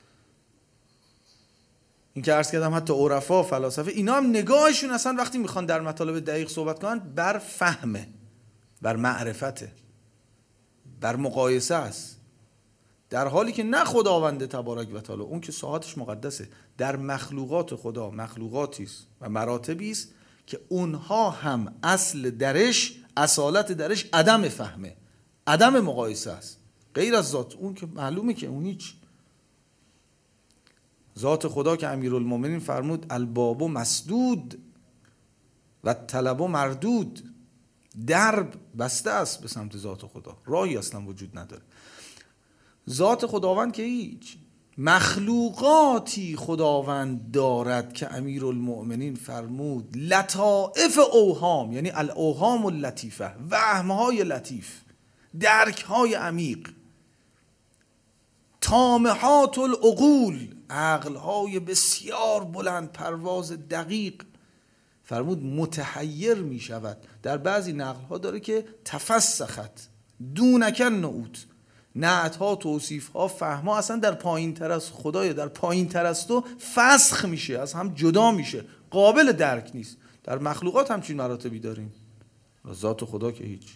این که عرض کردم حتی عرفا، فلاسفه، اینا هم نگاهشون اصلا وقتی میخوان در مطالب دقیق صحبت کنن بر فهمه، بر معرفته، بر مقایسه است، در حالی که نه خداوند تبارک و تعالی، اون که ساحتش مقدسه، در مخلوقات خدا مخلوقاتی است و مراتبی است که اونها هم اصل درش، اصالت درش عدم فهمه، عدم مقایسه است، غیر از ذات اون که معلومه که اون هیچ. ذات خدا که امیرالمومنین فرمود الباب مسدود و طلب مردود، درب بسته است به سمت ذات خدا، راهی اصلا وجود نداره. ذات خداوند که هیچ. مخلوقاتی خداوند دارد که امیرالمؤمنین فرمود لطائف اوهام، یعنی الاوهام اللطیفه، وهمهای لطیف، درکهای عمیق، طامحات العقول، عقلهای بسیار بلند پرواز دقیق. فرمود متحیر می شود. در بعضی نقلها داره که تفسخت دونکن نعوت، نعتها، توصیفها، فهمها اصلا در پایین تر از خدای، در پایین تر از تو فسخ میشه، از هم جدا میشه، قابل درک نیست. در مخلوقات همچین مراتبی داریم، ذات خدا که هیچ.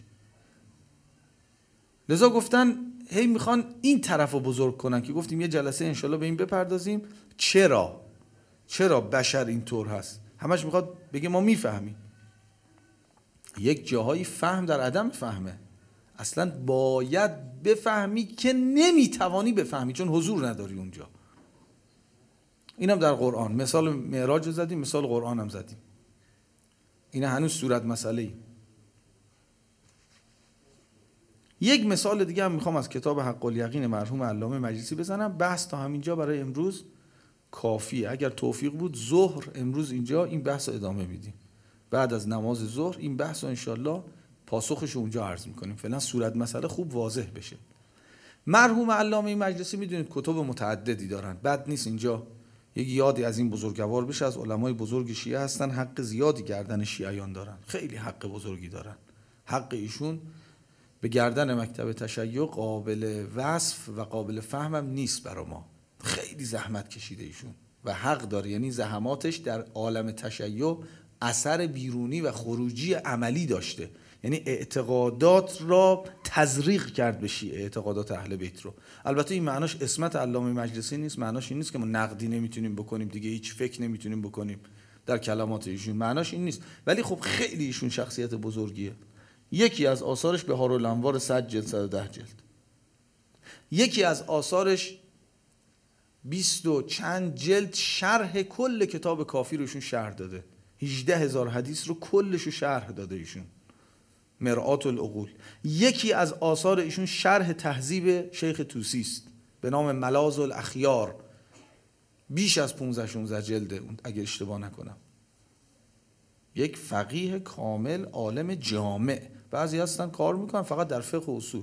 لذا گفتن هی میخوان این طرف رو بزرگ کنن که گفتیم یه جلسه انشالله به این بپردازیم چرا چرا بشر اینطور هست. همش میخواد بگه ما میفهمیم. یک جاهایی فهم در عدم فهمه، اصلا باید بفهمی که نمیتوانی بفهمی چون حضور نداری اونجا. اینم در قرآن مثال معراج زدیم، مثال قرآن هم زدیم. این هنوز صورت مسئله ای. یک مثال دیگه هم میخوام از کتاب حق الیقین مرحوم علامه مجلسی بزنم. بحث تا همینجا برای امروز کافیه. اگر توفیق بود ظهر امروز اینجا این بحث رو ادامه میدیم. بعد از نماز ظهر این بحث رو انشالله پاسخش رو اونجا عرض میکنیم. فعلا صورت مسئله خوب واضح بشه. مرحوم علامه مجلسی میدونید کتب متعددی دارن، بد نیست اینجا یک یادی از این بزرگوار بشه. از علمای بزرگ شیعه هستن، حق زیادی گردن شیعیان دارن، خیلی حق بزرگی دارن. حق ایشون به گردن مکتب تشیع قابل وصف و قابل فهمم نیست برای ما. خیلی زحمت کشیده ایشون و حق داره، یعنی زحماتش در عالم تشیع اثر بیرونی و خروجی عملی داشته، یعنی اعتقادات را تزریق کرد به شیعه، اعتقادات اهل بیت رو. البته این معناش اسمت علامه مجلسی نیست، معناش این نیست که ما نقدی نمیتونیم بکنیم دیگه، هیچ فکر نمیتونیم بکنیم در کلمات ایشون، معناش این نیست. ولی خب خیلی ایشون شخصیت بزرگیه. یکی از آثارش بهارالانوار صد جلد، صد و ده جلد. یکی از آثارش بیست و چند جلد شرح کل کتاب کافی رو ایشون شرح داده. هجده هزار حدیث رو کلش رو شرح داده ایشون، مرآت العقول. یکی از آثار ایشون شرح تهذیب شیخ طوسی است به نام ملاذ الاخیار، بیش از پانزده شانزده جلده اگر اشتباه نکنم. یک فقیه کامل، عالم جامع. بعضی هستن کار میکنن فقط در فقه و اصول،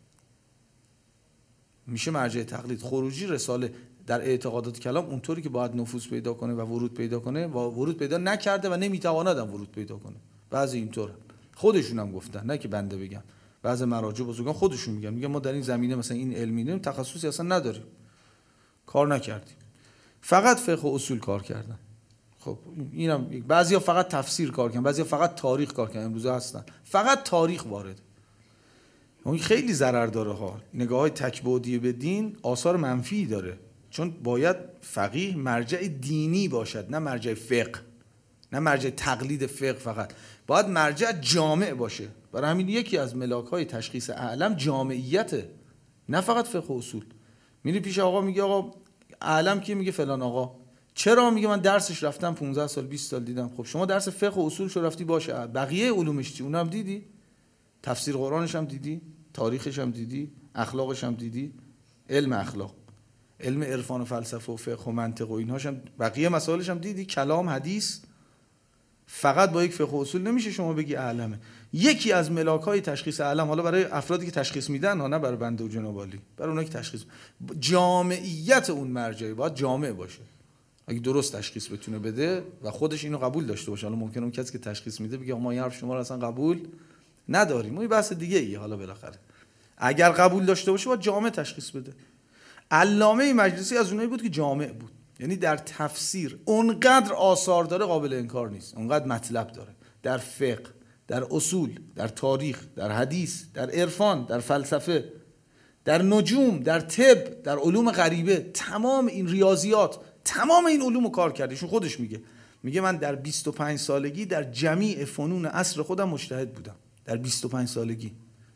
میشه مرجع تقلید. خروجی رساله در اعتقادات کلام اونطوری که باید نفوذ پیدا کنه و ورود پیدا کنه و ورود پیدا نکرده و نمیتواند هم ورود پیدا کنه. بعضی اینطور خودشون هم گفتن، نه که بنده بگم، بعضی مراجع بزرگان خودشون میگن، میگن ما در این زمینه مثلا این علمی نیم تخصصی اصلا نداریم، کار نکردیم، فقط فقه و اصول کار کردن. خب اینم بعضیا فقط تفسیر کار کردن، بعضیا فقط تاریخ کار کردن، امروزه هستن فقط تاریخ وارد. اون خیلی ضرر داره ها. نگاه‌های تک‌بعدی به دین آثار منفی داره، چون باید فقیه مرجع دینی باشد، نه مرجع فقه، نه مرجع تقلید فقه فقط، باید مرجع جامع باشه. برای همین یکی از ملاک‌های تشخیص اعلم جامعیته، نه فقط فقه و اصول. میری پیش آقا میگه آقا اعلم کی؟ میگه فلان آقا. چرا؟ میگه من درسش رفتم پانزده سال بیست سال دیدم. خب شما درس فقه و اصولش رو رفتی، باشه، بقیه علومش چی؟ اونم دیدی؟ تفسیر قرآنش هم دیدی؟ تاریخش هم دیدی؟ اخلاقش هم دیدی؟ علم اخلاق، علم عرفان و فلسفه و فقه و منطق و اینهاش هم، بقیه مسائلش هم دیدی؟ کلام، حدیث. فقط با یک فقه و اصول نمیشه شما بگی اعلمه. یکی از ملاک‌های تشخیص اعلم، حالا برای افرادی که تشخیص میدن ها، نه برای بنده و جناب عالی، برای اونایی که تشخیص، جامعیت اون مرجعی باید جامع باشه. اگه درست تشخیص بتونه بده و خودش اینو قبول داشته باشه. حالا ممکنه اون کسی که تشخیص میده بگه ما این حرف شما رو اصلا قبول نداریم، اون بحث دیگه ای. حالا بالاخره اگر قبول داشته باشه باید جامع تشخیص بده. علامه مجلسی از اونایی بود که جامع بود، یعنی در تفسیر اونقدر آثار داره قابل انکار نیست، اونقدر مطلب داره، در فقه، در اصول، در تاریخ، در حدیث، در عرفان، در فلسفه، در نجوم، در طب، در علوم غریبه، تمام این ریاضیات، تمام این علومو کار کرده. ایشون خودش میگه میگه من در بیست و پنج سالگی در جمیع فنون عصر خودم مجتهد بودم. در بیست و پنج سالگی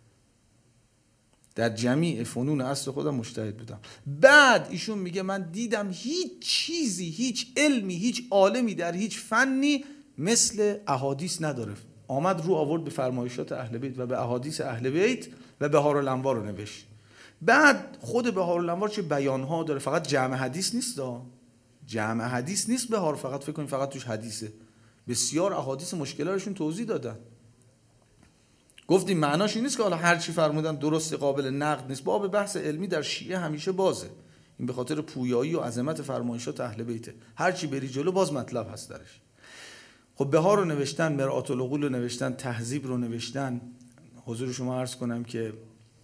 در جمیع فنون عصر خودم مجتهد بودم. بعد ایشون میگه من دیدم هیچ چیزی، هیچ علمی، هیچ عالمی در هیچ فنی مثل احادیث نداره. آمد رو آورد به فرمایشات اهل بیت و به احادیث اهل بیت و بهارالانوار رو نوشت. بعد خود بهارالانوار چه بیانها داره، فقط جمع حدیث نیست دا. جمع حدیث نیست بهار، فقط فکر کنید فقط توش حدیثه. بسیار احادیث مشکلاتشون توضیح دادن. گفتیم معناش این نیست که حالا هر چی فرمودن درست قابل نقد نیست. باب بحث علمی در شیعه همیشه بازه. این به خاطر پویایی و عظمت فرمایشات اهل بیته. هر چی بری جلو باز مطلب هست درش. خب بهار رو نوشتن، مرآت العقول رو نوشتن، تهذیب رو نوشتن. حضور شما عرض کنم که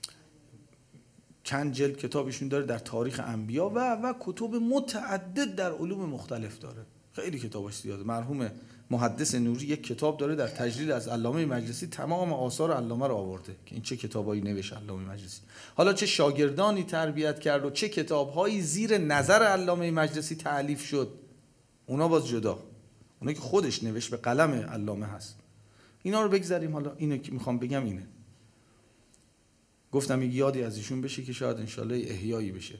چند جلد کتابشون داره در تاریخ انبیا و و کتب متعدد در علوم مختلف داره. خیلی کتابش زیاده. مرحوم محدث نوری یک کتاب داره در تجلیل از علامه مجلسی، تمام آثار علامه رو آورده که این چه کتابایی نوشت علامه مجلسی. حالا چه شاگردانی تربیت کرد و چه کتابهایی زیر نظر علامه مجلسی تألیف شد، اونا باز جدا. اونا که خودش نوشت به قلم علامه هست. اینا رو بگذاریم. حالا اینو که میخوام بگم اینه. گفتم یک یادی از ایشون بشه که شاید انشالله احیایی بشه.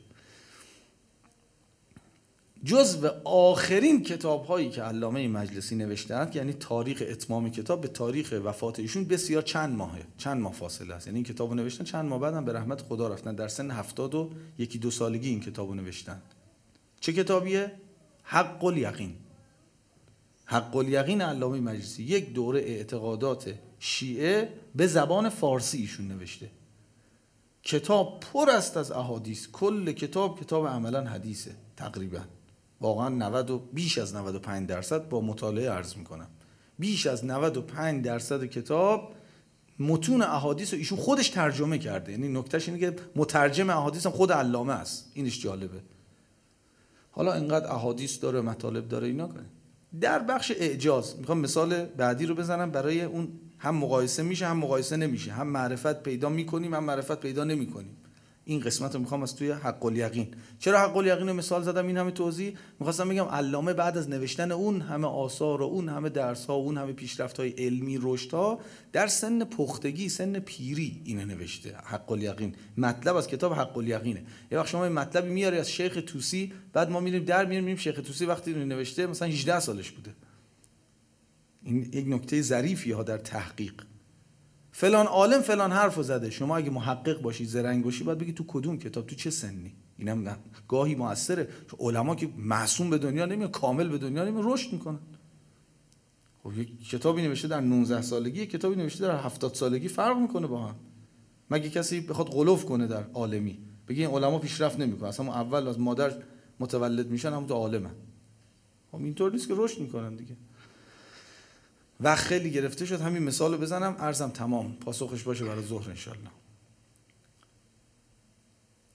جزو آخرین کتاب هایی که علامه مجلسی نوشتند، یعنی تاریخ اتمام کتاب به تاریخ وفات ایشون بسیار چند ماهه، چند ماه فاصله است. یعنی این کتابو نوشتن چند ماه بعدم به رحمت خدا رفتن. در سن هفتاد و یکی دو سالگی این کتابو نوشتند. چه کتابیه؟ حق الیقین. حق الیقین علامه مجلسی، یک دوره اعتقادات شیعه به زبان فارسی ایشون نوشته. کتاب پر است از احادیث. کل کتاب کتاب عملا حدیثه تقریبا. واقعا نود و بیش از نود و پنج درصد با مطالعه عرض میکنم، بیش از نود و پنج درصد کتاب متون احادیث رو ایشون خودش ترجمه کرده. یعنی نکتهش اینه که مترجم احادیث هم خود علامه است. اینش جالبه. حالا اینقدر احادیث داره، مطالب داره، اینا کنه. در بخش اعجاز میخوام مثال بعدی رو بزنم برای اون، هم مقایسه میشه هم مقایسه نمیشه، هم معرفت پیدا میکنیم هم معرفت پیدا نمیکنیم. این قسمت رو میخوام از توی حق الیقین. چرا حق الیقین رو مثال زدم این همه توضیح؟ میخواستم بگم علامه بعد از نوشتن اون همه آثار و اون همه درس ها و اون همه پیشرفت های علمی رشد ها، در سن پختگی، سن پیری اینو نوشته. حق الیقین مطلب از کتاب حق الیقینه. یه وقت شما این مطلبی میاری از شیخ طوسی، بعد ما میریم در میاریم میبینیم شیخ طوسی وقتی اینو نوشته مثلا هجده سالش بوده. این یک نکته ظریفیه ها در تحقیق. فلان عالم فلان حرفو زده. شما اگه محقق باشی، زرنگ باشی، باید بگی تو کدوم کتاب، تو چه سنی. اینم گاهی موثره. علما که معصوم به دنیا نمیاد، کامل به دنیا نمیاد، رشد میکنن. خب یک کتابی نوشته در نوزده سالگی، یک کتابی نوشته در هفتاد سالگی، فرق میکنه با هم. مگه کسی بخواد غلوف کنه در عالمی، بگه این علما پیشرفت نمیکنن، اصلا اول از مادر متولد میشن هم تو عالمن. خب اینطور نیست که رشد میکنن دیگه. و خیلی گرفته شد، همین مثالو بزنم عرضم تمام، پاسخش باشه برای ظهر انشالله.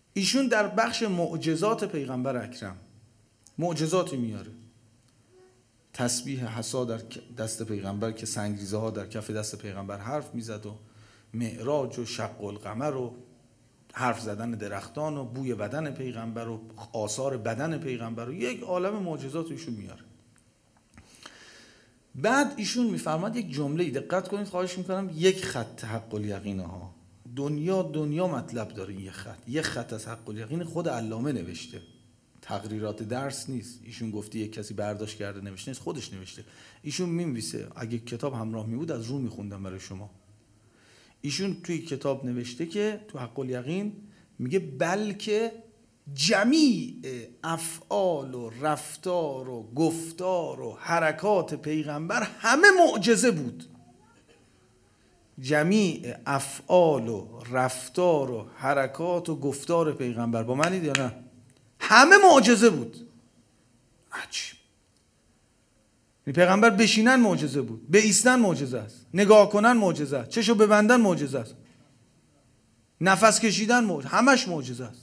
ایشون در بخش معجزات پیغمبر اکرم معجزاتی میاره. تسبیح حصا در دست پیغمبر که سنگریزه ها در کف دست پیغمبر حرف میزد و معراج و شق القمر و حرف زدن درختان و بوی بدن پیغمبر و آثار بدن پیغمبر و یک عالم معجزات ایشون میاره. بعد ایشون میفرماد یک جمله، دقت کنید خواهش میکنم، یک خط حق الیقین ها. دنیا دنیا مطلب داره. یک خط یک خط از حق الیقین خود علامه نوشته، تقریرات درس نیست. ایشون گفته یک کسی برداشت کرده نوشته نیست، خودش نوشته. ایشون می‌نویسه، اگه کتاب همراه می بود از رو میخوندم برای شما. ایشون توی کتاب نوشته که تو حق الیقین میگه بلکه جمیع افعال و رفتار و گفتار و حرکات پیغمبر همه معجزه بود. جمیع افعال و رفتار و حرکات و گفتار پیغمبر، با منید یا نه؟ همه معجزه بود. عجیب. پیغمبر بشینن معجزه بود، به ایستن معجزه است، نگاه کنن معجزه است، چشو ببندن معجزه است، نفس کشیدن معجزه، همش معجزه است.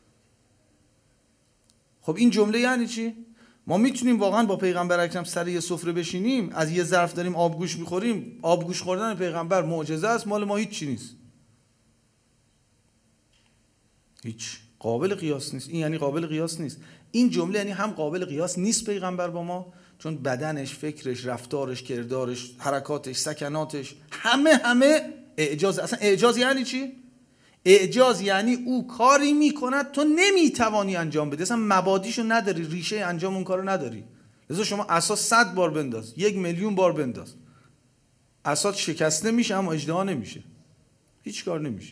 خب این جمله یعنی چی؟ ما میتونیم واقعا با پیغمبر اکرم سر یه سفره بشینیم، از یه ظرف داریم آبگوش میخوریم، آبگوش خوردن پیغمبر معجزه است، مال ما هیچ چی نیست، هیچ قابل قیاس نیست. این یعنی قابل قیاس نیست. این جمله یعنی هم قابل قیاس نیست پیغمبر با ما، چون بدنش، فکرش، رفتارش، کردارش، حرکاتش، سکناتش همه همه اعجاز. اصلا اعجاز یعنی چی؟ اعجاز یعنی او کاری میکند تو نمیتوانی انجام بدی، اصلا مبادیشو نداری، ریشه انجام اون کارو نداری. لذا شما اساس صد بار بنداز، یک میلیون بار بنداز، اساس شکسته میشه اما اجدها نمیشه، هیچ کار نمیشه.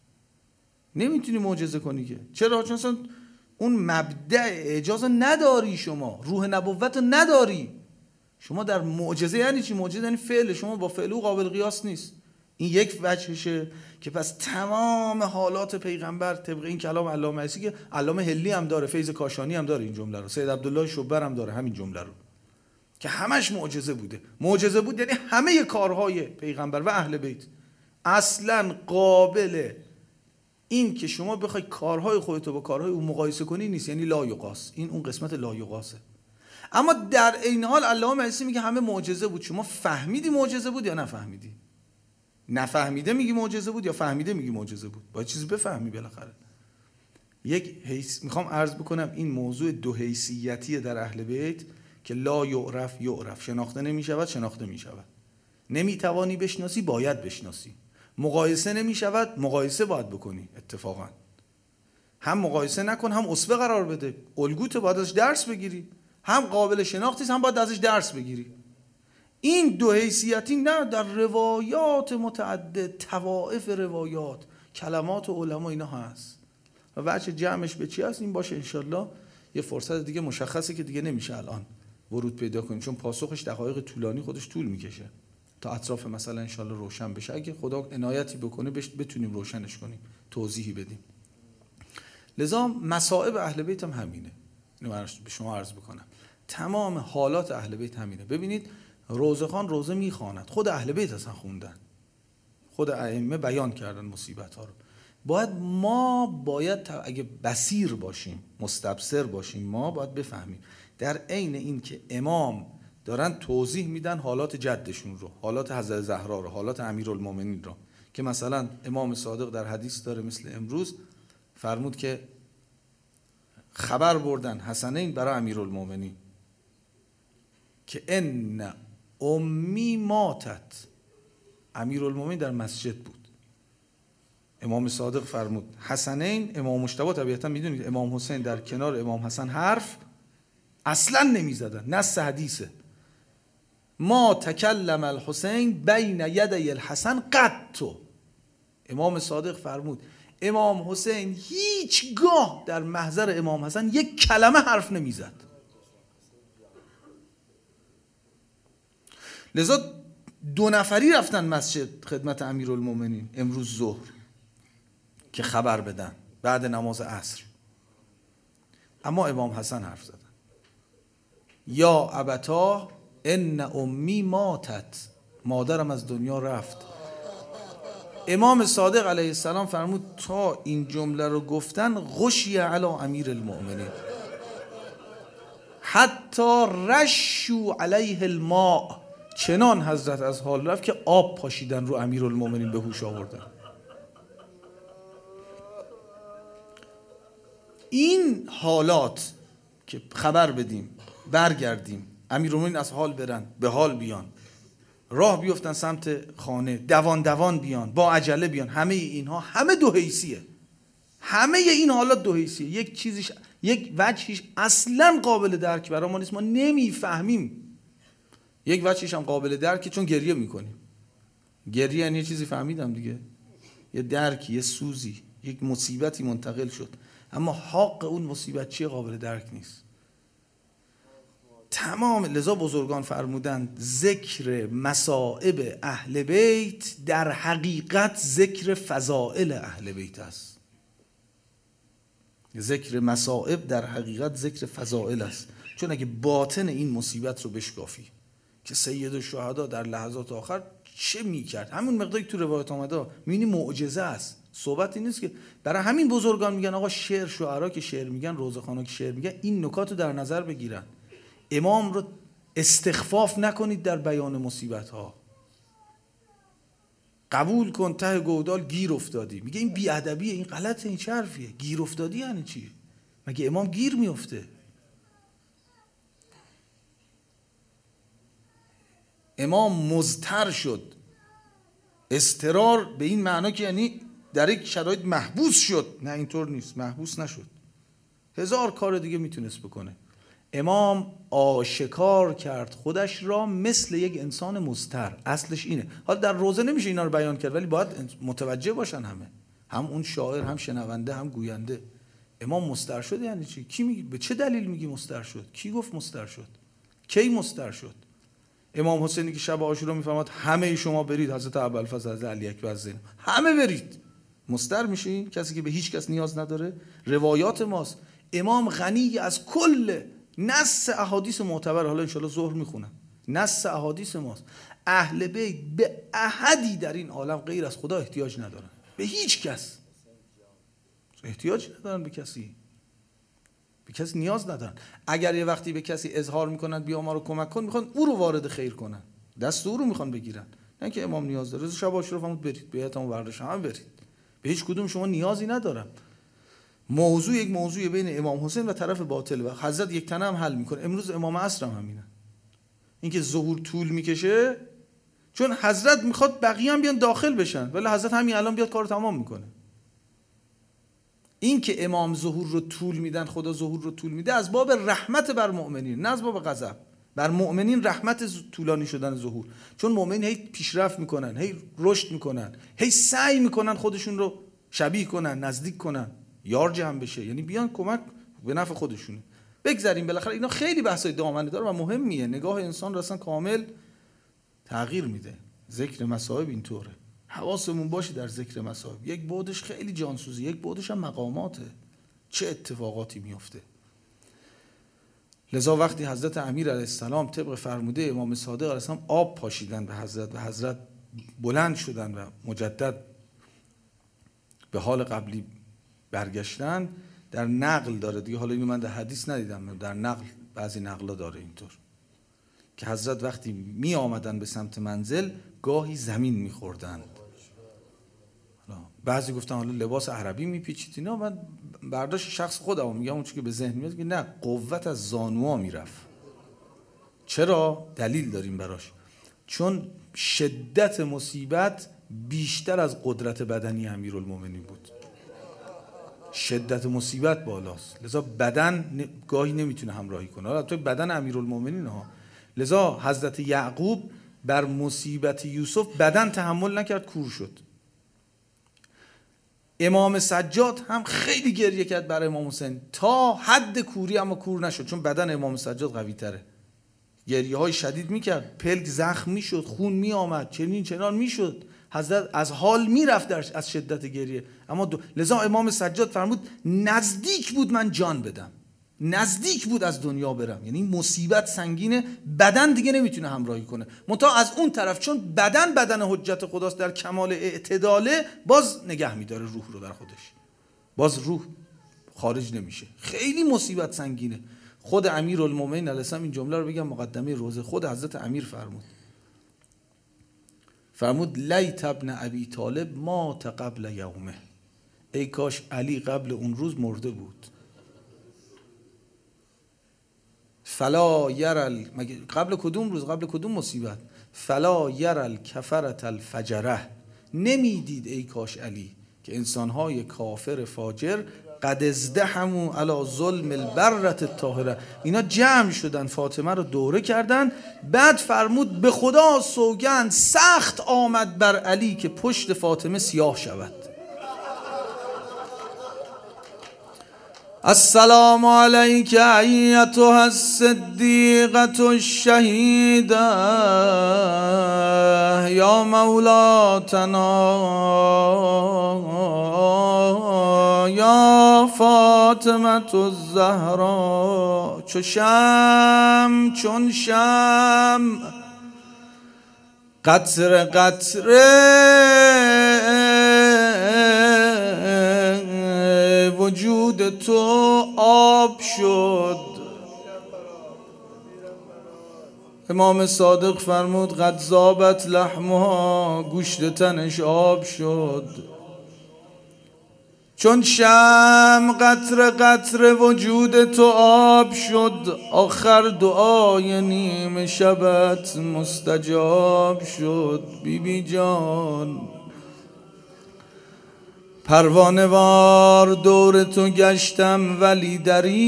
نمیتونی معجزه کنی که. چرا؟ چون اصلا اون مبدأ اعجاز نداری، شما روح نبوت نداری. شما در معجزه یعنی چی؟ معجزه یعنی فعل شما با فعل او قابل قیاس نیست. این یک وجهشه که پس تمام حالات پیغمبر طبق این کلام علامه عیسی که علامه هلی هم داره، فیض کاشانی هم داره این جمله رو، سید عبدالله شبر هم داره همین جمله رو، که همش معجزه بوده. معجزه بود یعنی همه کارهای پیغمبر و اهل بیت اصلا قابل این که شما بخوای کارهای خودتو با کارهای اون مقایسه کنی نیست، یعنی لا یقاس. این اون قسمت لا یقاسه. اما در این حال علامه عیسی میگه همه معجزه بود. شما فهمیدی معجزه بود یا نفهمیدی؟ نفهمیده میگی معجزه بود یا فهمیده میگی معجزه بود؟ باید چیزی بفهمی بالاخره. یک حیث میخوام عرض بکنم این موضوع دو حیثیتی در اهل بیت که لا یعرف یعرف، شناخته نمیشود شناخته میشود، نمیتوانی بشناسی باید بشناسی، مقایسه نمیشود مقایسه باید بکنی. اتفاقا هم مقایسه نکن، هم اسوه قرار بده، الگوت باید ازش درس بگیری، هم قابل شناختی هم باید ازش درس بگیری. این دو حیثیتی نه در روایات متعدد، طوائف روایات، کلمات و علما اینا هست. و وجه جمعش به چی هست این باشه انشالله یه فرصت دیگه مشخصه که دیگه نمیشه الان ورود پیدا کنیم، چون پاسخش دقایق طولانی خودش طول میکشه تا اطراف مثلا انشالله روشن بشه. اگه خدا عنایتی بکنه بتونیم روشنش کنیم، توضیحی بدیم. لذا مصائب اهل بیت هم همینه. اینو به شما عرض بکنم، تمام حالات اهل بیت همینه. ببینید روزه خان روزه میخواند، خود اهل بیت اصلا خوندن، خود ائمه بیان کردن مصیبت ها رو. باید ما باید اگه بصیر باشیم، مستبصر باشیم، ما باید بفهمیم در عین این که امام دارن توضیح میدن حالات جدشون رو، حالات حضرت زهرا رو، حالات امیرالمومنین رو، که مثلا امام صادق در حدیث داره مثل امروز فرمود که خبر بردن حسنین برای امیرالمومنین که ان امی ماتت. امیرالمومنین در مسجد بود، امام صادق فرمود حسنین، امام مجتبی طبیعتا میدونید امام حسین در کنار امام حسن حرف اصلا نمیزدن، نص حدیثه، ما تکلم الحسین بین یدی الحسن قط. امام صادق فرمود امام حسین هیچگاه در محضر امام حسن یک کلمه حرف نمیزد. لذا دو نفری رفتن مسجد خدمت امیرالمومنین امروز ظهر که خبر بدن بعد نماز عصر، اما امام حسن حرف زدن یا ابتا ان امی ماتت، مادرم از دنیا رفت. امام صادق علیه السلام فرمود تا این جمله رو گفتن غشی علی امیر المؤمنین حتی رشو علیه الماء، چنان حضرت از حال رفت که آب پاشیدن رو امیر المؤمنین به هوش آوردن. این حالات که خبر بدیم برگردیم امیرالمومنین از حال برن به حال بیان، راه بیفتن سمت خانه، دوان دوان بیان، با عجله بیان، همه اینها همه دو حیثیه، همه این حالات دو حیثیه. یک چیزیش یک وجهش اصلا قابل درک برای ما نیست، ما نمیفهمیم. یک وجهش هم قابل درکه چون گریه میکنیم. گریه یعنی یه چیزی فهمیدم دیگه، یه درکی، یه سوزی، یک مصیبتی منتقل شد، اما حق اون مصیبت چیه قابل درک نیست. تمام لذا بزرگان فرمودند ذکر مصائب اهل بیت در حقیقت ذکر فضائل اهل بیت است. ذکر مصائب در حقیقت ذکر فضائل است، چون اگه باطن این مصیبت رو بشکافی که سید الشهدا در لحظات آخر چه میکرد، همون مقداری تو روایت آمده میبینی معجزه است، صحبتی نیست که. برای همین بزرگان میگن آقا شعر، شعرا که شعر میگن، روزخوانا که شعر میگن، این نکات رو در نظر بگیرن. امام رو استخفاف نکنید در بیان مصیبت ها. قبول کن ته گودال گیر افتادی، میگه این بیادبیه، این غلطه، این چه حرفیه؟ گیر افتادی یعنی چی؟ مگه امام گیر میفته؟ امام مضطر شد. اضطرار به این معنا که یعنی در یک شرایط محبوس شد. نه اینطور نیست، محبوس نشد، هزار کار دیگه میتونست بکنه. امام آشکار کرد خودش را مثل یک انسان مضطر. اصلش اینه. حالا در روزه نمیشه اینا رو بیان کرد، ولی باید متوجه باشن همه، هم اون شاعر، هم شنونده، هم گوینده. امام مضطر شد یعنی چی؟ کی میگی؟ به چه دلیل میگی مضطر شد؟ کی گفت مضطر شد؟ کی مضطر شد؟ امام حسینی که شب عاشورا میفرماد همه شما برید، حضرت ابوالفضل، حضرت علی اکبر، زینب، همه برید، مضطر میشین؟ کسی که به هیچ کس نیاز نداره. روایات ماست. امام غنی از کل نص احادیث معتبر، حالا انشالله ظهر میخونم، نص احادیث ماست. اهل بیت به احدی در این عالم غیر از خدا احتیاج ندارن، به هیچ کس احتیاج ندارن، به کسی به کسی نیاز ندارن. اگر یه وقتی به کسی اظهار میکنن بیا ما رو کمک کن، میخوان او رو وارد خیر کنن، دست او رو میخوان بگیرن، نه که امام نیاز داره. شب عاشورا فرمود برید، بیعتمو برداشت، همه برید، به هیچ کدوم شما نیازی ندارم. موضوع یک موضوع بین امام حسین و طرف باطل و حضرت یک تنه هم حل میکنه. امروز امام عصر هم همینه. اینکه ظهور طول میکشه چون حضرت میخواد بقیه هم بیان داخل بشن، ولی حضرت همین الان بیاد کارو تمام میکنه. این که امام ظهور رو طول میدن، خدا ظهور رو طول میده از باب رحمت بر مؤمنین، نه از باب غضب. بر مؤمنین رحمت طولانی شدن ظهور، چون مؤمنین هی پیشرفت میکنن، هی رشد میکنن، هی سعی میکنن خودشون رو شبیه کنن، نزدیک کنن، یار جمع بشه، یعنی بیان کمک به نفع خودشونه. بگذاریم بالاخره اینا خیلی بحثای دامنه داره و مهمیه. نگاه انسان رو اصلا کامل تغییر میده. ذکر مصائب اینطوره، حواسمون باشه در ذکر مصائب. یک بعدش خیلی جانسوزی، یک بعدش هم مقاماته، چه اتفاقاتی میفته. لذا وقتی حضرت امیر علیه السلام طبق فرموده امام صادق علیه السلام آب پاشیدن به حضرت و حضرت بلند شدن و مجدد به حال قبلی برگشتن، در نقل داره دیگه، حالا اینو من در حدیث ندیدم، در نقل بعضی نقلا داره اینطور که حضرت وقتی می آمدن به سمت منزل گاهی زمین می خوردن. بعضی گفتن حالا لباس عربی می پیچید اینا. من برداشت شخص خودم میگم اون چیزی که به ذهن میاد که نه، قوت از زانوها میرفت. چرا؟ دلیل داریم براش. چون شدت مصیبت بیشتر از قدرت بدنی امیرالمومنین بود. شدت مصیبت بالاست، لذا بدن گاهی نمیتونه همراهی کنه. حالا تو بدن امیرالمومنین ها. لذا حضرت یعقوب بر مصیبت یوسف بدن تحمل نکرد، کور شد. امام سجاد هم خیلی گریه کرد برای امام حسین تا حد کوری، اما کور نشد چون بدن امام سجاد قوی تره. گریه های شدید میکرد، پلک زخم میشد، خون میآمد، چنین چنان میشد، حضرت از حال میرفت در از شدت گریه. اما دو... لذا امام سجاد فرمود نزدیک بود من جان بدم. نزدیک بود از دنیا برم. یعنی مصیبت سنگینه، بدن دیگه نمیتونه همراهی کنه. منتها از اون طرف چون بدن بدن حجت خداست در کمال اعتداله، باز نگه میداره روح رو در خودش، باز روح خارج نمیشه. خیلی مصیبت سنگینه. خود امیرالمومنین علیه السلام این جمله رو بگم مقدمه روزه، خود حضرت امیر فرمود فرمود لیت ابن ابی طالب مات قبل یومه، ای کاش علی قبل اون روز مرده بود. فلا یرل، قبل کدوم روز؟ قبل کدوم مصیبت؟ فلا یرل کفرت الفجره، نمیدید ای کاش علی که انسانهای کافر فاجر قد ازدحموا علی ظلم البرة الطاهره، اینا جمع شدن فاطمه رو دوره کردن. بعد فرمود به خدا سوگند سخت آمد بر علی که پشت فاطمه سیاه شود. السلام علیک ایتها الصدیقة الشهیدة یا مولاتنا یا فاطمة الزهرا. چو شمع چون شمع قطره قطره وجود تو آب شد. امام صادق فرمود قد ذابت لحمها، گوشت تنش آب شد. چون شمع قطره قطره وجود تو آب شد، آخر دعای نیمه شبت مستجاب شد. بی بی جان پروانه وار دور تو گشتم ولی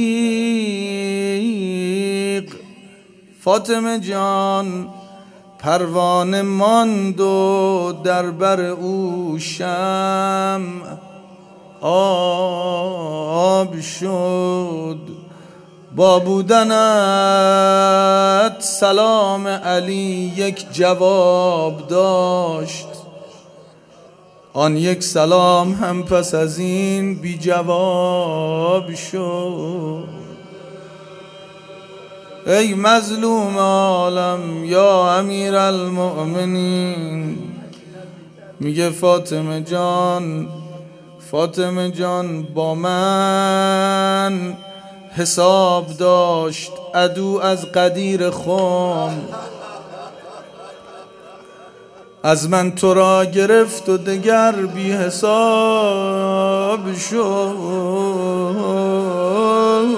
دریغ، فاطمه جان پروانه ماند و در بر او شمع آب شد. با بودنت سلام علی یک جواب داشت، آن یک سلام هم پس از این بی جواب شد. ای مظلوم عالم یا امیر المؤمنین، میگه فاطمه جان فاطمه جان با من حساب داشت عدو از قدیر خم، از من تو را گرفت و دگر بی حساب شد.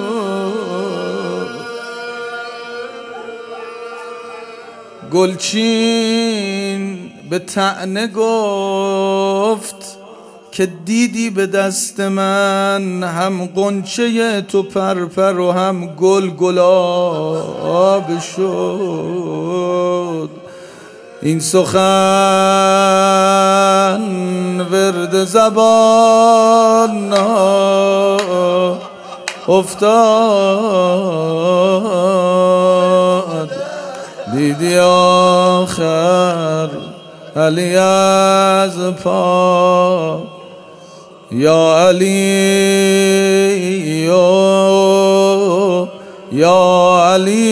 گلچین به طعنه گفت که دیدی به دست من هم غنچه تو پرپر و هم گل گلاب شد. این سخن ورد زبان افتاد، دیدی آخر علی از پا. یا علی یا علی